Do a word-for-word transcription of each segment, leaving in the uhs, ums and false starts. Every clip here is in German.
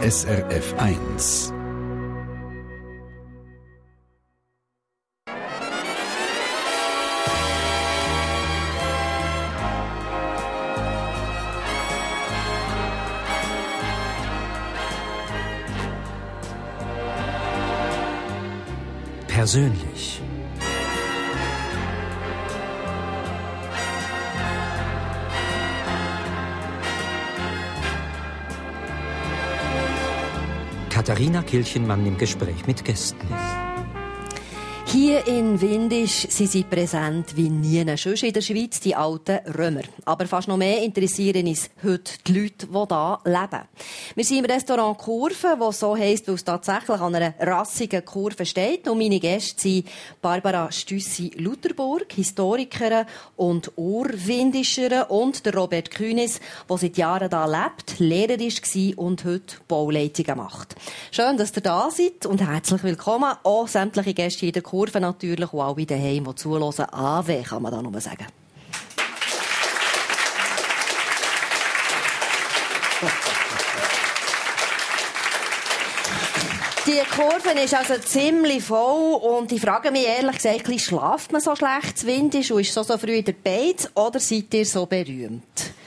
S R F eins. Persönlich. Katharina Kilchenmann im Gespräch mit Gästen. Hier in Windisch sind sie präsent wie nie sonst in der Schweiz, die alten Römer. Aber fast noch mehr interessieren uns heute die Leute, die hier leben. Wir sind im Restaurant Kurve, das so heisst, weil es tatsächlich an einer rassigen Kurve steht. Und meine Gäste sind Barbara Stüssi-Luterburg, Historikerin und Urwindischerin, und der Robert Künis, der seit Jahren hier lebt, Lehrer war und heute Bauleitungen macht. Schön, dass ihr da seid und herzlich willkommen. Auch sämtliche Gäste hier in der Kurve natürlich und alle daheim, die zuhören. A W, kann man da nur sagen. Die Kurve ist also ziemlich voll und ich frage mich ehrlich gesagt, schlaft man so schlecht zu Windisch und ist so, so früh in der Beiz oder seid ihr so berühmt?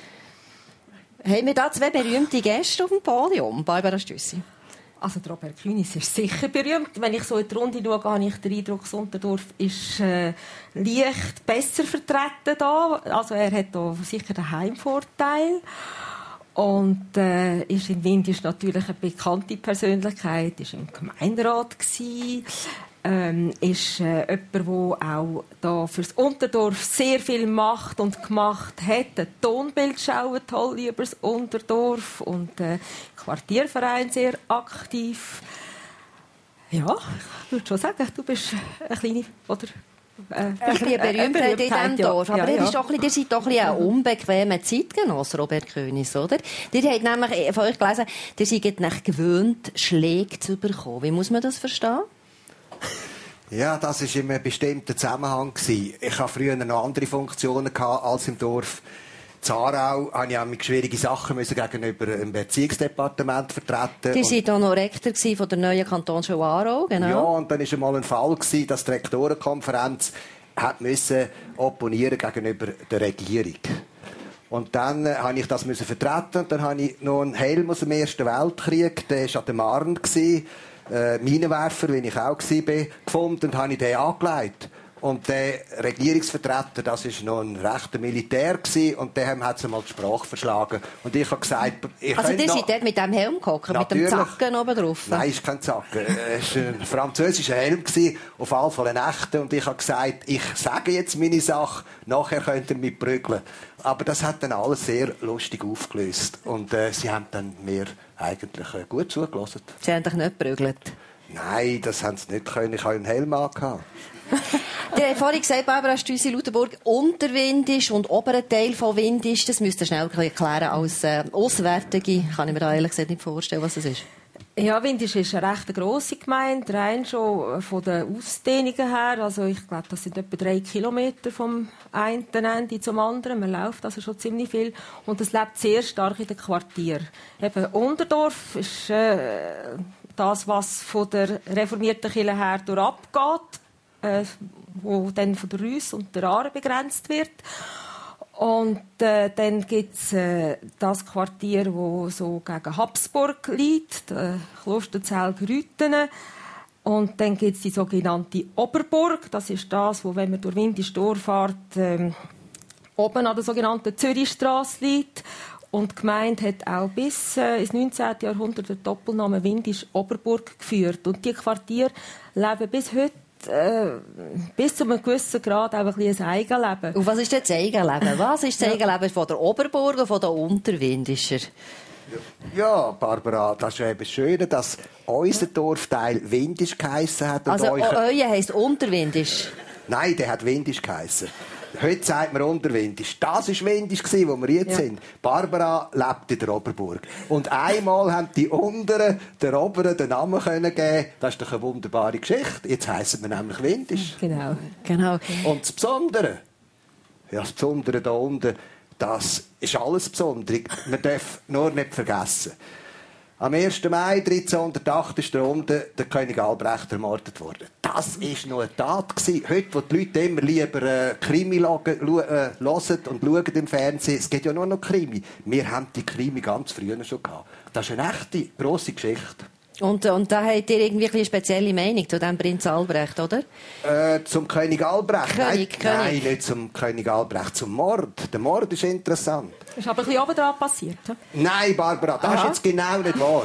Haben wir da zwei berühmte Gäste auf dem Podium? Barbara Stüssi. Also der Robert Künis ist sicher berühmt. Wenn ich so in die Runde schaue, habe ich den Eindruck, das Unterdorf ist äh, leicht besser vertreten da. Also er hat da sicher einen Heimvorteil. Und äh, ist in Windisch natürlich eine bekannte Persönlichkeit, ist im Gemeinderat gsi, ähm, ist äh, jemand, der auch da fürs Unterdorf sehr viel macht und gemacht hat. Eine Tonbildschau toll über das Unterdorf und äh, Quartierverein sehr aktiv. Ja, ich würde schon sagen, du bist eine kleine oder Äh, ein bisschen Berühmtheit in diesem Dorf. Aber ja, ja. Ist doch, ihr seid doch ein, ein unbequemer Zeitgenosse, Robert Künis, oder? Ihr habt nämlich von euch gelesen, ihr seid nicht gewöhnt, Schläge zu bekommen. Wie muss man das verstehen? Ja, das war in einem bestimmten Zusammenhang. Ich hatte früher noch andere Funktionen als im Dorf. In Aarau musste ich mit schwierige Sachen gegenüber dem Erziehungsdepartement vertreten. Die waren auch noch Rektor von der neuen Kantonsschule Aarau, genau. Ja, und dann war einmal ein Fall, dass die Rektorenkonferenz hat müssen opponieren gegenüber der Regierung. Und dann äh, habe ich das müssen vertreten und dann habe ich noch einen Helm aus dem Ersten Weltkrieg, der war an der Marne, äh, Minenwerfer, wie ich auch war, gefunden und habe ich den angelegt. Und der Regierungsvertreter, das war noch ein rechter Militär gewesen, und dem hat sie mal die Sprache verschlagen. Und ich habe gesagt, ich also ihr noch... seid dort mit dem Helm gehockt, mit dem Zacken oben drauf? Nein, es ist kein Zacken. Es war ein französischer Helm gewesen, auf alle Fälle ein echter. Und ich habe gesagt, ich sage jetzt meine Sache, nachher könnt ihr mich prügeln. Aber das hat dann alles sehr lustig aufgelöst. Und äh, sie haben dann mir eigentlich äh, gut zugelassen. Sie haben dich nicht geprügelt? Nein, das haben sie nicht können. Ich habe einen Helm angehabt. Ihr habt vorhin gesagt, Barbara Stüssi-Luterburg, Unterwindisch und oberer Teil von Windisch. Das müsst ihr schnell erklären als äh, Auswärtige. Kann ich mir da ehrlich gesagt nicht vorstellen, was das ist. Ja, Windisch ist eine recht grosse Gemeinde, rein schon von den Ausdehnungen her. Also ich glaube, das sind etwa drei Kilometer vom einen Ende zum anderen. Man läuft also schon ziemlich viel. Und es lebt sehr stark in den Quartieren. Eben Unterdorf ist äh, das, was von der reformierten Kirche her durchabgeht. Äh, wo dann von der Rüss und der Aare begrenzt wird. Und äh, dann gibt es äh, das Quartier, das so gegen Habsburg liegt, äh, Klosterzell-Grütenen. Und dann gibt es die sogenannte Oberburg. Das ist das, wo, wenn man durch Windisch durchfährt, äh, oben an der sogenannten Zürichstrasse liegt. Und die Gemeinde hat auch bis äh, ins neunzehnten Jahrhundert den Doppelnamen Windisch-Oberburg geführt. Und die Quartiere leben bis heute Äh, bis zu einem gewissen Grad auch ein bisschen ein Eigenleben. Und was ist denn das Eigenleben? Was ist das Eigenleben von der Oberburg und von der Unterwindischer? Ja, Barbara, das ist eben schön, dass unser Dorfteil Windisch geheissen hat. Und also euch... euer heisst Unterwindisch? Nein, der hat Windisch geheissen. Heute sagt man Unterwindisch. Das war Windisch, wo wir jetzt ja. sind. Barbara lebt in der Oberburg. Und einmal haben die Unteren der Oberen den Namen können geben. Das ist doch eine wunderbare Geschichte. Jetzt heissen wir nämlich Windisch. Genau, genau. Und das Besondere, ja, das Besondere da unten, das ist alles Besondere. Man darf nur nicht vergessen. Am ersten Mai dreizehnhundertacht ist der unten der König Albrecht ermordet worden. Das war noch eine Tat. Heute, wo die Leute immer lieber äh, Krimi hören und schauen im Fernsehen, es geht ja nur noch Krimi. Wir haben die Krimi ganz früher schon gehabt. Das ist eine echte, grosse Geschichte. Und, und da habt ihr irgendwie eine spezielle Meinung zu diesem Prinz Albrecht, oder? Äh, zum König Albrecht? König, nein, König. nein, nicht zum König Albrecht, zum Mord. Der Mord ist interessant. Ist aber ein bisschen obendrauf passiert. He? Nein, Barbara, das Aha. ist jetzt genau nicht wahr.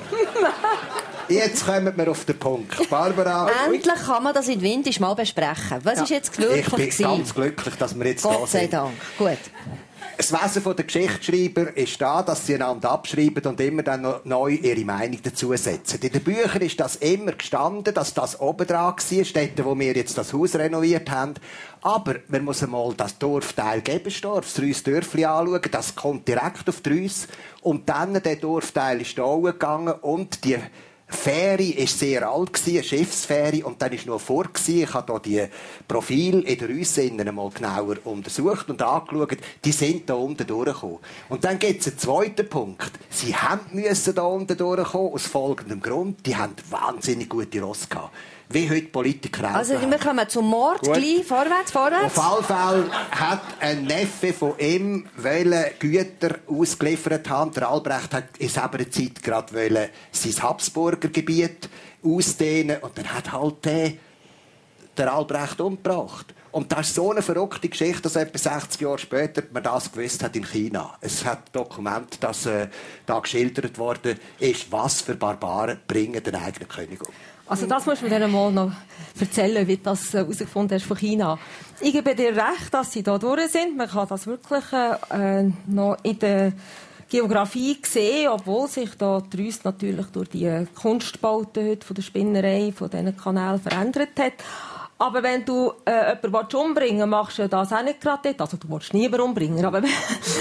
Jetzt kommen wir auf den Punkt. Barbara... Endlich kann man das in Windisch mal besprechen. Was Ja. ist jetzt glücklich Ich bin gewesen? ganz glücklich, dass wir jetzt da Gott sei sind. Dank. Gut. Das Wesen der Geschichtsschreiber ist da, dass sie einander abschreiben und immer dann noch neu ihre Meinung dazu setzen. In den Büchern ist das immer gestanden, dass das oben dran war, dort, wo wir jetzt das Haus renoviert haben. Aber man muss einmal das Dorfteil Gebensdorf, das Reuss-Dörfli anschauen. Das kommt direkt auf die Reuss. Und dann, der Dorfteil ist da gegangen und die Fähre war sehr alt, eine Schiffsfähre, und dann war noch vor. Ich habe hier die Profile in der Reusse einmal genauer untersucht und angeschaut. Die sind da unten durchgekommen. Und dann gibt es einen zweiten Punkt. Sie müssen da unten durchkommen, aus folgendem Grund. Die haben wahnsinnig gute Rosse gehabt. Wie heute Politiker auch. Also wir kommen zum Mord. Gut. Gleich. Vorwärts, vorwärts. Auf alle Fälle hat ein Neffe von ihm wollte Güter ausgeliefert haben. Der Albrecht hat in selber Zeit gerade wollte sein Habsburger Gebiet ausdehnen. Und dann hat halt der, der Albrecht umgebracht. Und das ist so eine verrückte Geschichte, dass etwa sechzig Jahre später man das gewusst hat in China. Es hat Dokumente, dass äh, da geschildert worden ist, was für Barbaren bringen den eigenen König um. Also das musst du mir dann mal noch erzählen, wie du das herausgefunden hast von China. Ich gebe dir recht, dass sie da durch sind. Man kann das wirklich äh, noch in der Geografie sehen, obwohl sich da die Reuss natürlich durch die Kunstbauten heute von der Spinnerei, von diesen Kanälen verändert hat. Aber wenn du äh, jemanden umbringen willst, machst du das auch nicht gerade dort. Also du willst niemanden umbringen, aber äh,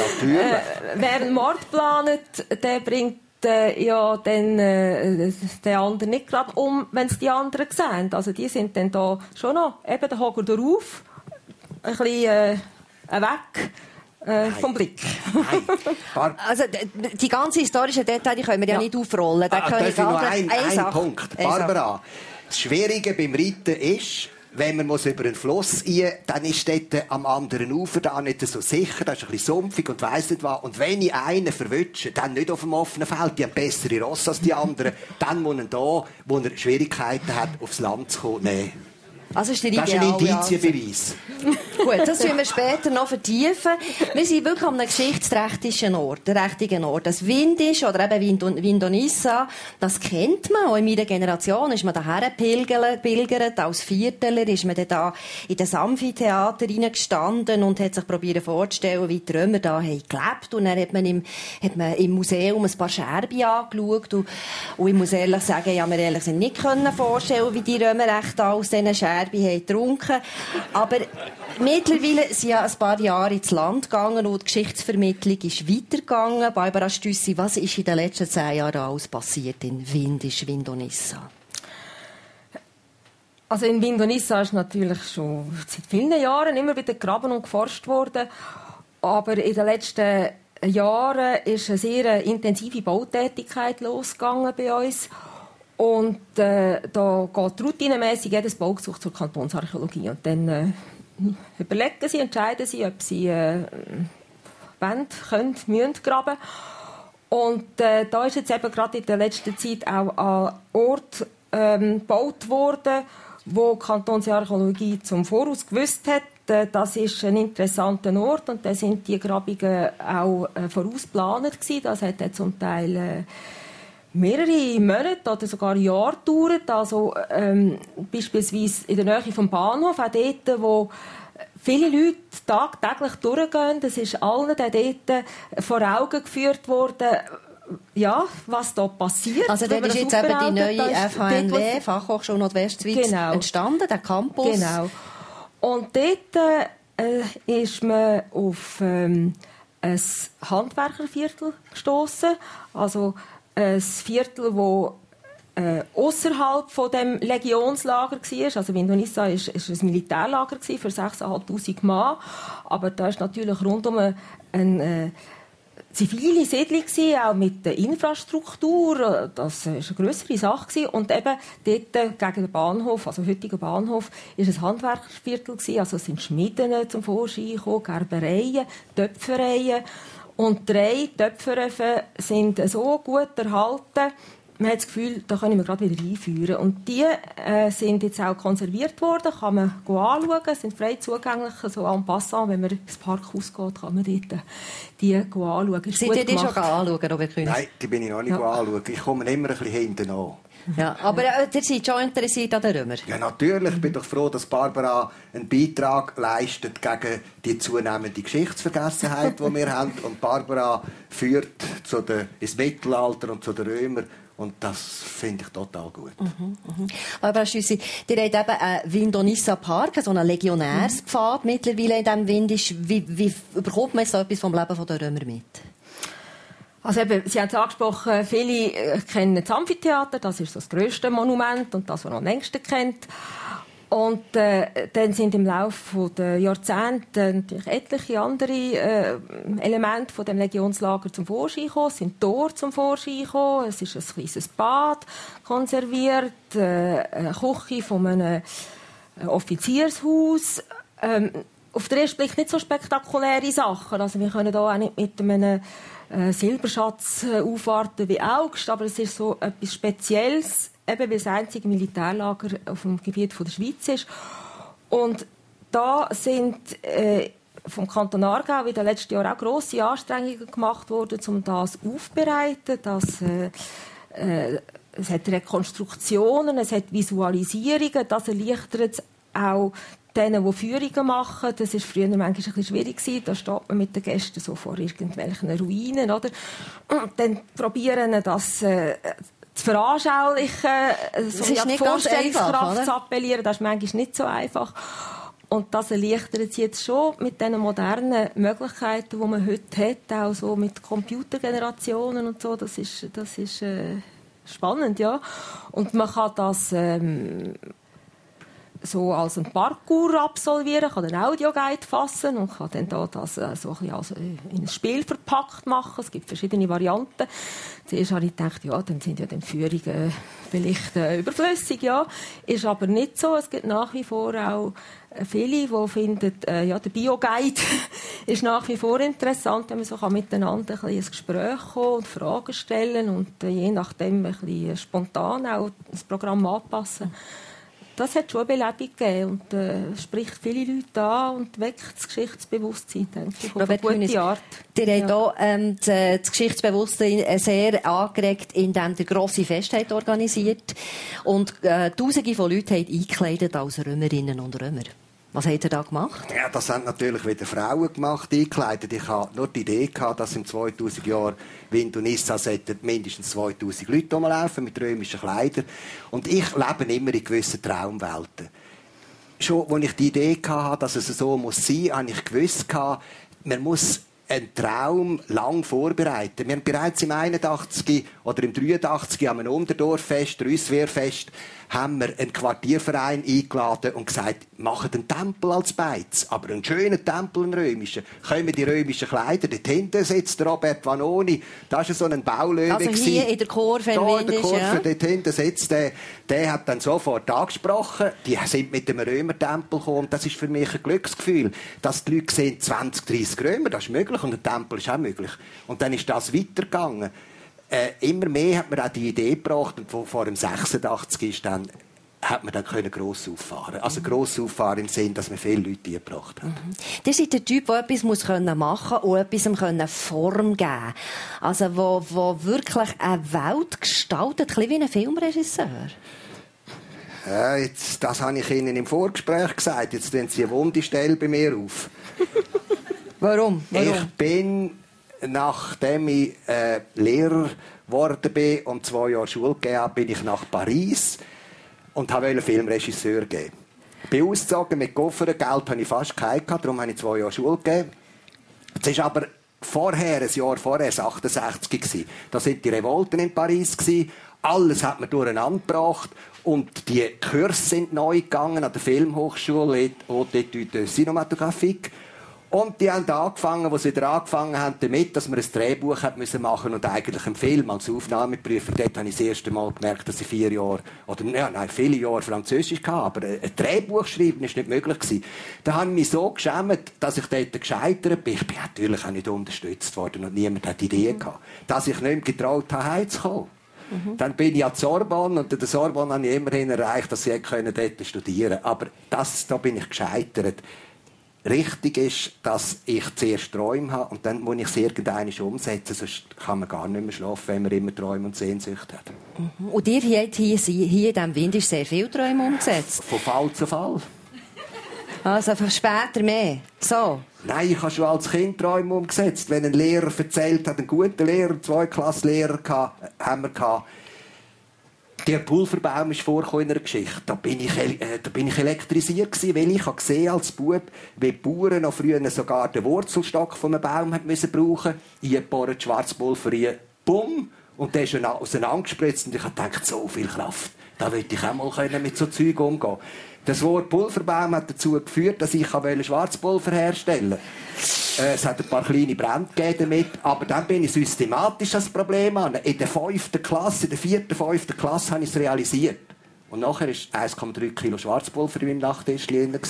wer einen Mord plant, der bringt äh, ja dann äh, den anderen nicht gerade um, wenn es die anderen sehen. Also die sind dann da schon noch, eben der Hocker darauf, ein bisschen äh, weg. Äh, vom Blick. Also die ganzen historischen Details die können wir ja, ja nicht aufrollen. Da ah, können darf ich noch einen, ein einen Punkt. Barbara, das Schwierige beim Reiten ist, wenn man muss über einen Fluss rein, dann ist dort am anderen Ufer da nicht so sicher, das ist ein bisschen sumpfig und weiss nicht was. Und wenn ich einen verwünsche, dann nicht auf dem offenen Feld, die haben bessere Rosse als die anderen, dann muss er da, wo er Schwierigkeiten hat, aufs Land zu kommen, nehmen. Also ist der das ist ein Indizienbeweis. Gut, das werden wir später noch vertiefen. Wir sind wirklich an einem geschichtsträchtigen Ort, der richtigen Ort. Das Windisch oder eben Vindonissa, das kennt man. Auch in meiner Generation ist man daher pilgert. Als Vierteler ist man dann da in das Amphitheater reingestanden und hat sich probiert vorzustellen, wie die Römer da haben gelebt. Und dann hat man im, hat man im Museum ein paar Scherben angeschaut. Und, und ich muss ehrlich sagen, ich habe mir ehrlich nicht vorstellen, wie die Römer echt aus diesen Scherben haben getrunken. Aber mittlerweile sind ja ein paar Jahre ins Land gegangen und die Geschichtsvermittlung ist weitergegangen. Barbara Stüssi, was ist in den letzten zehn Jahren alles passiert in Windisch, Vindonissa? Also in Vindonissa ist natürlich schon seit vielen Jahren immer wieder gegraben und geforscht worden. Aber in den letzten Jahren ist eine sehr intensive Bautätigkeit losgegangen bei uns. Und äh, da geht routinemässig jedes Baugesuch zur Kantonsarchäologie. Und dann äh, überlegen sie, entscheiden sie, ob sie äh, wollen, können, müssen graben. Und äh, da ist jetzt eben gerade in der letzten Zeit auch ein Ort ähm, gebaut worden, wo die Kantonsarchäologie zum Voraus gewusst hat, äh, das ist ein interessanter Ort. Und da sind die Grabungen auch äh, vorausgeplant gewesen. Das hat zum Teil äh, mehrere Monate oder sogar Jahre gedauert. Also ähm, beispielsweise in der Nähe vom Bahnhof, auch dort, wo viele Leute tagtäglich durchgehen. Das ist allen dort vor Augen geführt worden, ja, was da passiert. Also dort ist jetzt eben die neue F H N W, Fachhochschule Nordwestschweiz, genau. entstanden, der Campus. Genau. Und dort äh, ist man auf ähm, ein Handwerkerviertel gestossen. Also ein Viertel, das äh, ausserhalb von dem Legionslager war. Also Vindonissa war ein Militärlager für sechstausendfünfhundert Mann. Aber da ist natürlich rundum ein, ein, zivile Siedlung, auch mit der Infrastruktur. Das war eine grössere Sache. Und eben dort gegen den Bahnhof, also heutigen Bahnhof, war ein Handwerkerviertel. Also es sind Schmieden zum Vorschein gekommen, Gerbereien, Töpfereien. Und drei Töpferöfen sind so gut erhalten, man hat das Gefühl, da können wir gerade wieder einführen. Und die äh, sind jetzt auch konserviert worden, kann man anschauen, sind frei zugänglich, so en passant, wenn man ins Parkhaus geht, kann man dort die anschauen. Seid ihr die schon anschauen, Robert König? Nein, die bin ich noch nicht ja. anschauen. Ich komme immer ein bisschen hinten an. Ja, aber äh, ihr seid schon interessiert an den Römer? Ja, natürlich. Ich bin doch froh, dass Barbara einen Beitrag leistet gegen die zunehmende Geschichtsvergessenheit, die wir haben. Und Barbara führt zu der, ins Mittelalter und zu den Römern. Und das finde ich total gut. Mhm, mhm. Aber Schüssi, ihr habt eben einen Vindonissa Park, so einen Legionärspfad mhm. mittlerweile in diesem Wind. Wie, wie bekommt man so etwas vom Leben der Römer mit? Also eben, Sie haben es angesprochen, viele kennen das Amphitheater, das ist so das grösste Monument und das, was man am längsten kennt. Und äh, dann sind im Laufe der Jahrzehnte natürlich etliche andere äh, Elemente von dem Legionslager zum Vorschein gekommen. Es sind Tore zum Vorschein gekommen, es ist ein kleines Bad konserviert, äh, eine Küche von einem Offiziershaus. Ähm, auf den ersten Blick nicht so spektakuläre Sachen. Also wir können hier auch nicht mit einem äh, Silberschatz äh, aufwarten wie Augst, aber es ist so etwas Spezielles, eben weil es das einzige Militärlager auf dem Gebiet der Schweiz ist. Und da sind äh, vom Kanton Aargau in den letzten Jahren auch grosse Anstrengungen gemacht worden, um das aufzubereiten. Das, äh, äh, es hat Rekonstruktionen, es hat Visualisierungen, das erleichtert auch denen, die Führungen machen. Das war früher manchmal ein bisschen schwierig. Da steht man mit den Gästen so vor irgendwelchen Ruinen. Oder? Und dann probieren das äh, zu veranschaulichen, so die Vorstellungskraft zu appellieren. Das ist manchmal nicht so einfach. Und das erleichtert es jetzt schon mit den modernen Möglichkeiten, die man heute hat, auch so mit Computergenerationen und so. Das ist, das ist äh, spannend, ja. Und man kann das ähm, so als ein Parcours absolvieren, kann einen Audioguide fassen und kann dann da das äh, so ein bisschen also in ein Spiel verpackt machen. Es gibt verschiedene Varianten. Zuerst habe ich gedacht, ja, dann sind ja die Führungen vielleicht äh, überflüssig, ja. Ist aber nicht so. Es gibt nach wie vor auch äh, viele, die finden, äh, ja, der Bioguide ist nach wie vor interessant, wenn man so kann miteinander ein bisschen ins Gespräch kommen und Fragen stellen und äh, je nachdem ein bisschen spontan auch das Programm anpassen. Das hat schon eine Belebung gegeben und äh, spricht viele Leute an und weckt das Geschichtsbewusstsein, denke ich, auf eine gute Art. Ihr habt hier ähm, das Geschichtsbewusstsein sehr angeregt, indem ihr grosse Feste organisiert und äh, Tausende von Leuten habt eingekleidet als Römerinnen und Römer. Was habt ihr da gemacht? Ja, das haben natürlich wieder Frauen gemacht, eingekleidet. Ich hatte nur die Idee gehabt, dass im zweitausend Jahr Vindonissa mindestens zweitausend Leute rumlaufen mit römischen Kleidern. Und ich lebe immer in gewissen Traumwelten. Schon als ich die Idee hatte, dass es so muss sein, habe ich gewusst, man muss einen Traum lang vorbereiten. Wir haben bereits im einundachtzig oder im dreiundachtzig am Unterdorffest, Rüsswehrfest, haben wir einen Quartierverein eingeladen und gesagt, machen einen Tempel als Beiz, aber einen schönen Tempel, einen römischen. Können wir die römischen Kleider, dort hinten sitzt Robert Vanoni, das war so ein Baulöwe. Also hier in der Kurve in Windisch, in der Kurve, ja. Dort hinten sitzt der, der hat dann sofort angesprochen, die sind mit dem Römertempel gekommen, das ist für mich ein Glücksgefühl, dass die Leute sehen, zwanzig, dreissig Römer, das ist möglich und ein Tempel ist auch möglich. Und dann ist das weitergegangen. Äh, immer mehr hat man auch die Idee gebracht, und vor dem sechsundachtzig ist dann, hat man dann können gross auffahren. Also gross auffahren im Sinne, dass man viele Leute gebracht hat. Mhm. Ihr seid der Typ, der etwas muss machen und etwas Form geben kann. Also, wo, wo wirklich eine Welt gestaltet, ein bisschen wie ein Filmregisseur. Ja, jetzt, das habe ich Ihnen im Vorgespräch gesagt. Jetzt tun Sie eine wunde Stelle bei mir auf. Warum? Warum? Ich bin, nachdem ich äh, Lehrer geworden bin und zwei Jahre Schule gegeben habe, bin ich nach Paris und wollte Filmregisseur geben. Ich bin ausgezogen mit Koffer, Geld hatte ich fast keinen, darum habe ich zwei Jahre Schule gegeben. Es war aber vorher, ein Jahr vorher, achtundsechzig. Da waren die Revolten in Paris. Alles hat man durcheinander gebracht. Und die Kurse sind neu gegangen an der Filmhochschule Haute Études Cinématographiques. Und die haben angefangen, wo sie wieder angefangen haben, damit, dass wir ein Drehbuch machen müssen und eigentlich einen Film als Aufnahmeprüfer. Dort habe ich das erste Mal gemerkt, dass ich vier Jahre, oder ja, nein, viele Jahre Französisch hatte, aber ein Drehbuch schreiben war nicht möglich gewesen. Da habe ich mich so geschämt, dass ich dort gescheitert bin. Ich bin natürlich auch nicht unterstützt worden und niemand hat Ideen gehabt, dass ich nicht mehr getraut habe, heimzukommen. Mhm. Dann bin ich an der Sorbonne und an der Sorbonne habe ich immerhin erreicht, dass ich dort studieren konnte. Aber das, da bin ich gescheitert. Richtig ist, dass ich zuerst Träume habe und dann muss ich es irgendwann umsetzen, sonst kann man gar nicht mehr schlafen, wenn man immer Träume und Sehnsucht hat. Mhm. Und ihr habt hier, hier in diesem Winter sehr viele Träume umgesetzt? Von Fall zu Fall. Also von später mehr? So? Nein, ich habe schon als Kind Träume umgesetzt. Wenn ein Lehrer erzählt hat, ein guter Lehrer, zwei Klassenlehrer haben wir gehabt, der Pulverbaum ist vorgekommen in einer Geschichte. Da bin ich, äh, da bin ich elektrisiert gewesen, weil ich habe gesehen als Bub, wie die Bauern noch früher sogar den Wurzelstock von einem Baum haben müssen brauchen. Eingebohrt, Schwarzpulver rein, bumm, und der ist auseinandergespritzt und ich habe gedacht, so viel Kraft. Da wollte ich auch mal können mit so Zeug umgehen. Das Wort Pulverbaum hat dazu geführt, dass ich Schwarzpulver herstellen wollte. Äh, es hat ein paar kleine Brände gegeben damit, aber dann bin ich systematisch das Problem an. In der fünften Klasse, in der vierten, fünften Klasse habe ich es realisiert. Und nachher war eins Komma drei Kilo Schwarzpulver in meinem Nachttischchen drin.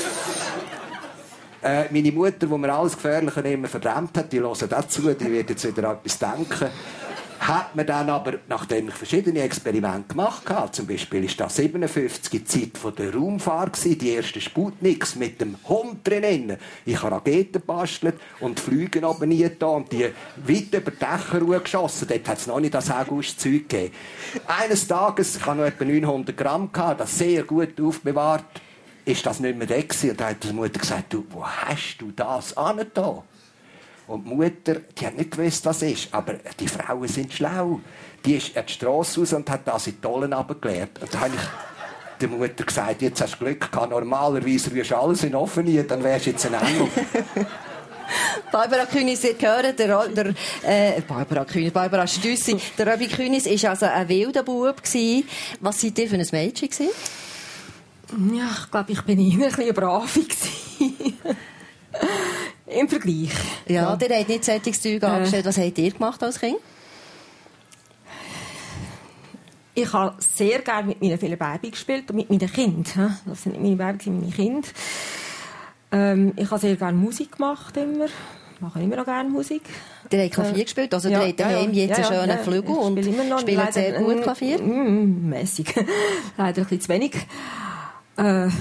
äh, meine Mutter, die mir alles Gefährliche immer verdammt hat, die hören dazu, die wird jetzt wieder etwas denken. Hat man dann aber, nachdem ich verschiedene Experimente gemacht habe, zum Beispiel ist das siebenundfünfzig die Zeit von der Raumfahrt gewesen, die ersten Sputniks mit dem Hund drinnen. Ich habe Raketen gebastelt und Flüge oben nie da und die weit über die Dächer geschossen. Dort hat es noch nicht das August-Zeug gegeben. Eines Tages, ich hatte noch etwa neunhundert Gramm, gehabt, das sehr gut aufbewahrt, ist das nicht mehr weg gewesen. Und da hat die Mutter gesagt, du, wo hast du das angetan? Und die Mutter, die hat nicht gewusst, was es ist. Aber die Frauen sind schlau. Die ist an die Strasse raus und hat das in die Tollen runtergelernt. Und da habe ich der Mutter gesagt, jetzt hast du Glück gehabt. Normalerweise rührst du alles in offen nie, dann wärst du jetzt ein Engel. Barbara Künis, ihr gehört, der, der, äh, Barbara Künis, Barbara Stüssi, der Robi Künis war also ein wilder Bub gewesen. Was seid ihr für ein Mädchen gewesen? Ja, ich glaube, ich bin eher ein bisschen brav gewesen. Im Vergleich. Ja, ja. Ihr habt nicht solches Zeug äh. angestellt. Was habt ihr gemacht als Kind? Ich habe sehr gerne mit meinen vielen Babys gespielt und mit meinen Kindern. Das sind nicht meine Babys, sondern meine Kinder. Ähm, ich habe sehr gerne Musik gemacht, immer. Ich mache immer noch gerne Musik. Ihr habt Klavier äh, gespielt? Also ja, ihr habt daheim ja, ja, jetzt einen schönen ja, Flügel und spielt sehr gut Klavier? Mm, mässig. Leider ein bisschen zu wenig. Äh,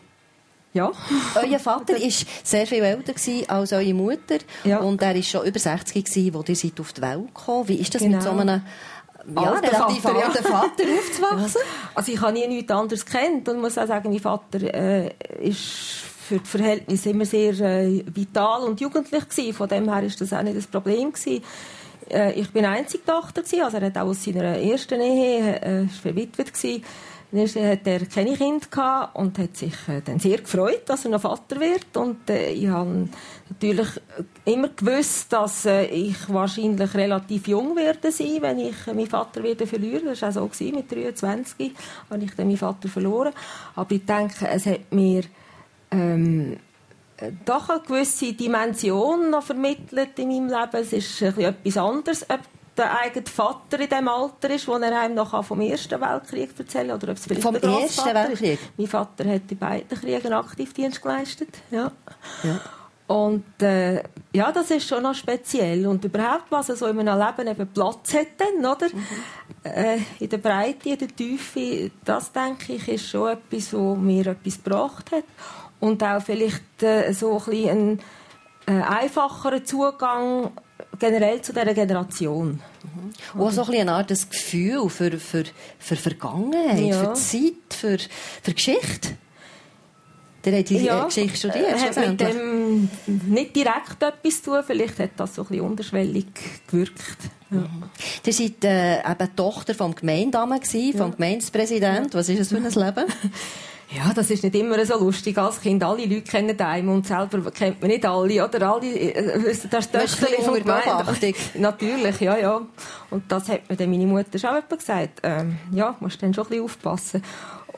Ja. Euer Vater war sehr viel älter als eure Mutter. Ja. Und er war schon über sechzig, als ihr auf die Welt kam. Wie ist das genau. mit so einem ja, relativ Vater, alten ja. Vater aufzuwachsen? Also ich habe nie nichts anderes gekannt und muss auch sagen, mein Vater äh, ist für die Verhältnisse immer sehr äh, vital und jugendlich gewesen. Von dem her war das auch nicht das Problem gewesen. Äh, ich bin einzige Tochter gewesen, also er hat auch aus seiner ersten Ehe äh, verwitwet gewesen. Dann hatte er keine Kinder und hat sich äh, dann sehr gefreut, dass er noch Vater wird. Und äh, ich habe natürlich immer gewusst, dass äh, ich wahrscheinlich relativ jung werde sein, wenn ich äh, meinen Vater werde verlieren. Das war auch so gewesen, mit dreiundzwanzig habe ich dann meinen Vater verloren. Aber ich denke, es hat mir ähm, doch eine gewisse Dimension noch vermittelt in meinem Leben. Es ist ein bisschen etwas anderes, ob der eigene Vater in dem Alter ist, wo er einem noch vom Ersten Weltkrieg erzählen oder ob es vielleicht vom der Ersten Weltkrieg? Ist. Mein Vater hat in beiden Kriegen Aktivdienst geleistet. Ja. Ja. Und äh, ja, das ist schon noch speziell. Und überhaupt, was er so in meinem Leben eben Platz hat, dann, oder? Mhm. Äh, in der Breite, in der Tiefe, das, denke ich, ist schon etwas, was mir etwas gebracht hat. Und auch vielleicht äh, so ein bisschen ein äh, einfacherer Zugang generell zu dieser Generation. Mhm. Und so ein eine Art das Gefühl für, für, für Vergangenheit, ja. für Zeit, für, für Geschichte. Der hat die ja, Geschichte studiert. Er hat mit dem nicht direkt etwas zu tun, vielleicht hat das so ein bisschen unterschwellig gewirkt. Ja. Mhm. Ihr seid äh, eben Tochter vom Gemeindeamt gewesen, vom ja. Gemeindepräsident. Was ist das für ein Leben? Ja, das ist nicht immer so lustig. Als Kind, alle Leute kennen einen und selber kennt man nicht alle, oder? Alle, das das von Beobachtung. Natürlich, ja, ja. Und das hat mir dann meine Mutter schon gesagt. Ähm, ja, musst dann schon ein bisschen aufpassen.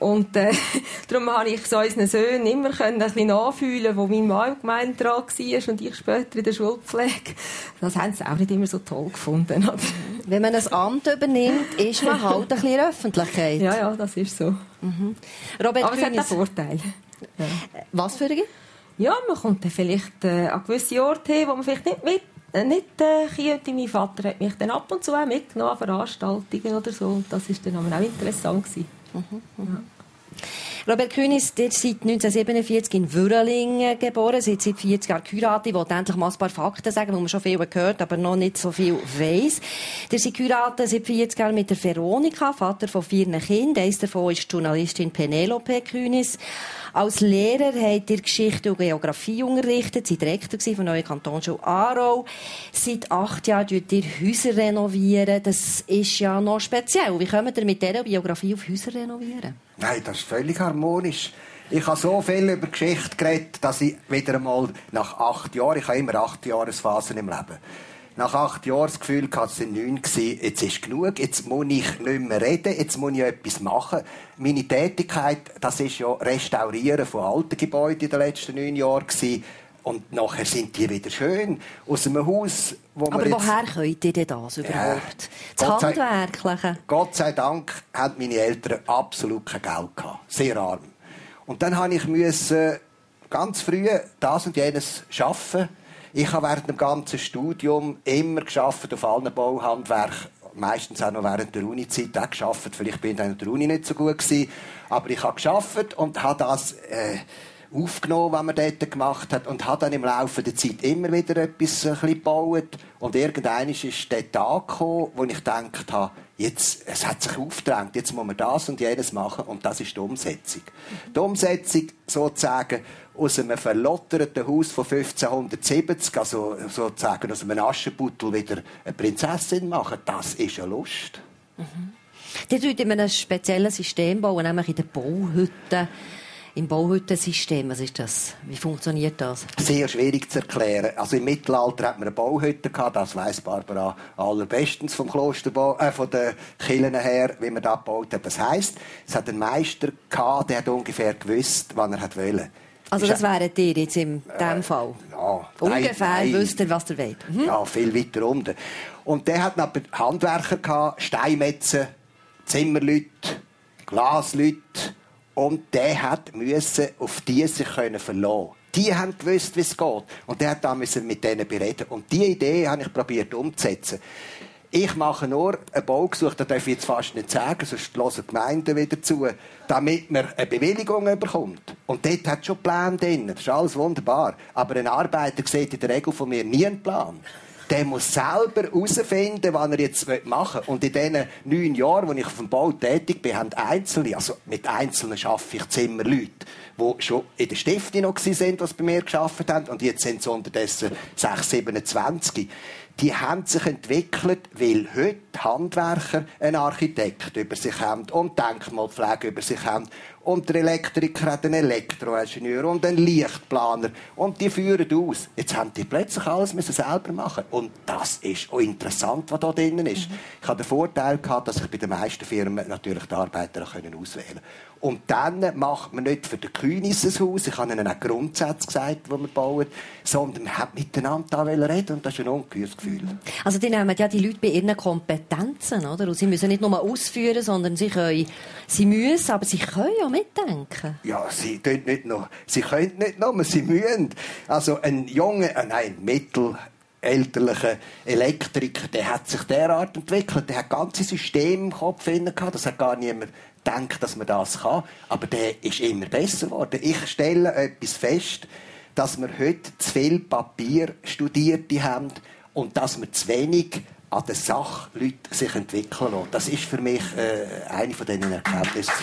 Und äh, darum habe ich so unseren Söhnen immer können ein bisschen nachfühlen, wo mein Mann im Gemeinderat war und ich später in der Schulpflege. Das haben sie auch nicht immer so toll gefunden. Oder? Wenn man ein Amt übernimmt, ist man halt ein bisschen Öffentlichkeit. Ja, ja, das ist so. Mhm. Robert Aber es Kühnis, hat einen Vorteil. Ja. Was für eine? Ja, man kommt dann vielleicht äh, an gewisse Orte hin, wo man vielleicht nicht mit äh, nicht äh, kommt. Mein Vater hat mich dann ab und zu auch mitgenommen an Veranstaltungen oder so. Und das war dann auch interessant gewesen. Mhm, mhm. Ja. Robert Kühnis, ihr seid neunzehnhundertsiebenundvierzig in Würrlingen geboren, seid seit vierzig Jahren geheiratet. Ich wollte endlich mal ein paar Fakten sagen, wo man schon viel gehört, aber noch nicht so viel weiss. Ihr seid geheiratet seit vierzig Jahren mit der Veronika, Vater von vier Kindern. Eines davon ist die Journalistin Penelope Kühnis. Als Lehrer habt ihr Geschichte und Geografie unterrichtet, seid Rektor von der neuen Kantonsschule Aarau. Seit acht Jahren renoviert ihr Häuser renovieren. Das ist ja noch speziell. Wie kommt ihr mit dieser Biografie auf Häuser renovieren? Nein, das ist völlig harmonisch. Ich habe so viel über Geschichte geredet, dass ich wieder einmal nach acht Jahren, ich habe immer acht Jahresphasen im Leben, nach acht Jahren das Gefühl hatte, es waren neun gewesen, jetzt ist genug, jetzt muss ich nicht mehr reden, jetzt muss ich etwas machen. Meine Tätigkeit, das ist ja Restaurieren von alten Gebäuden in den letzten neun Jahren gewesen. Und nachher sind die wieder schön. Aus einem Haus, wo Aber wir jetzt... woher könnt ihr denn das überhaupt? Ja, das Gott sei, Handwerkliche? Gott sei Dank hatten meine Eltern absolut kein Geld gehabt. Sehr arm. Und dann musste ich müssen, ganz früh das und jenes arbeiten. Ich habe während dem ganzen Studium immer gearbeitet auf allen Bauhandwerken. Meistens auch noch während der Uni-Zeit auch gearbeitet. Vielleicht bin ich an der Uni nicht so gut gewesen. Aber ich habe gearbeitet und habe das... Äh, aufgenommen, was man dort gemacht hat, und hat dann im Laufe der Zeit immer wieder etwas ein bisschen gebaut. Und irgendwann ist der Tag gekommen, wo ich gedacht habe, jetzt, es hat sich aufgedrängt, jetzt muss man das und jenes machen, und das ist die Umsetzung. Die Umsetzung sozusagen aus einem verlotterten Haus von fünfzehnhundertsiebzig, also sozusagen aus einem Aschenputtel wieder eine Prinzessin machen, das ist eine Lust. Mhm. Die tut in einem speziellen System bauen, nämlich in den Bauhütten. Im Bauhüttensystem, was ist das? Wie funktioniert das? Sehr schwierig zu erklären. Also im Mittelalter hat man eine Bauhütte gehabt, das weiss Barbara allerbestens vom Klosterbau, äh, von den Kirchen her, wie man das gebaut hat. Das heisst, es hat einen Meister gehabt, der hat ungefähr gewusst, wann er hat wollen. Also das wären ihr jetzt in diesem äh, Fall? Ja. Ungefähr nein, nein. Wüsst ihr, was ihr wollt? Mhm. Ja, viel weiter unten. Und der hat aber Handwerker gehabt, Steinmetzen, Zimmerleute, Glasleute. Und der hat müssen auf die sich können verlassen. Die haben gewusst, wie es geht. Und der hat da müssen mit denen bereden. Und diese Idee habe ich probiert umzusetzen. Ich mache nur einen Baugesuch, das darf ich jetzt fast nicht sagen, sonst hören die Gemeinden wieder zu, damit man eine Bewilligung bekommt. Und dort hat schon Plan drin. Das ist alles wunderbar. Aber ein Arbeiter sieht in der Regel von mir nie einen Plan. Der muss selber herausfinden, was er jetzt machen will. Und in diesen neun Jahren, als ich auf dem Bau tätig bin, haben Einzelne, also mit Einzelnen arbeite ich Zimmerleute, die schon in der Stiftung noch waren, die bei mir gearbeitet haben. Und jetzt sind es unterdessen sechs, siebenundzwanzig. Die haben sich entwickelt, weil heute Handwerker einen Architekt über sich haben und Denkmalpflege über sich haben. Und der Elektriker hat einen Elektroingenieur und einen Lichtplaner. Und die führen aus. Jetzt haben die plötzlich alles müssen selber machen. Und das ist auch interessant, was da drinnen ist. Mhm. Ich hatte den Vorteil gehabt, dass ich bei den meisten Firmen natürlich die Arbeiter auswählen konnte. Und dann macht man nicht für den Kühnis ein Haus, ich habe ihnen auch Grundsätze gesagt, die man baut, sondern man hat miteinander da reden, und das ist ein ungeheures Gefühl. Also die nehmen ja die Leute bei ihren Kompetenzen, oder? Und sie müssen nicht nur ausführen, sondern sie können, sie müssen, aber sie können ja mitdenken. Ja, sie können nicht nur, sie können nicht nur, sie müssen. Also ein junger, äh, nein, mittel elterlicher Elektriker, der hat sich derart entwickelt, der hat ganze System im Kopf gehabt, das hat gar niemand gedacht, dass man das kann, aber der ist immer besser geworden. Ich stelle etwas fest, dass wir heute zu viel Papierstudierte haben und dass wir zu wenig an den Sachleuten sich entwickeln lassen. Das ist für mich äh, eine von diesen Erkenntnissen.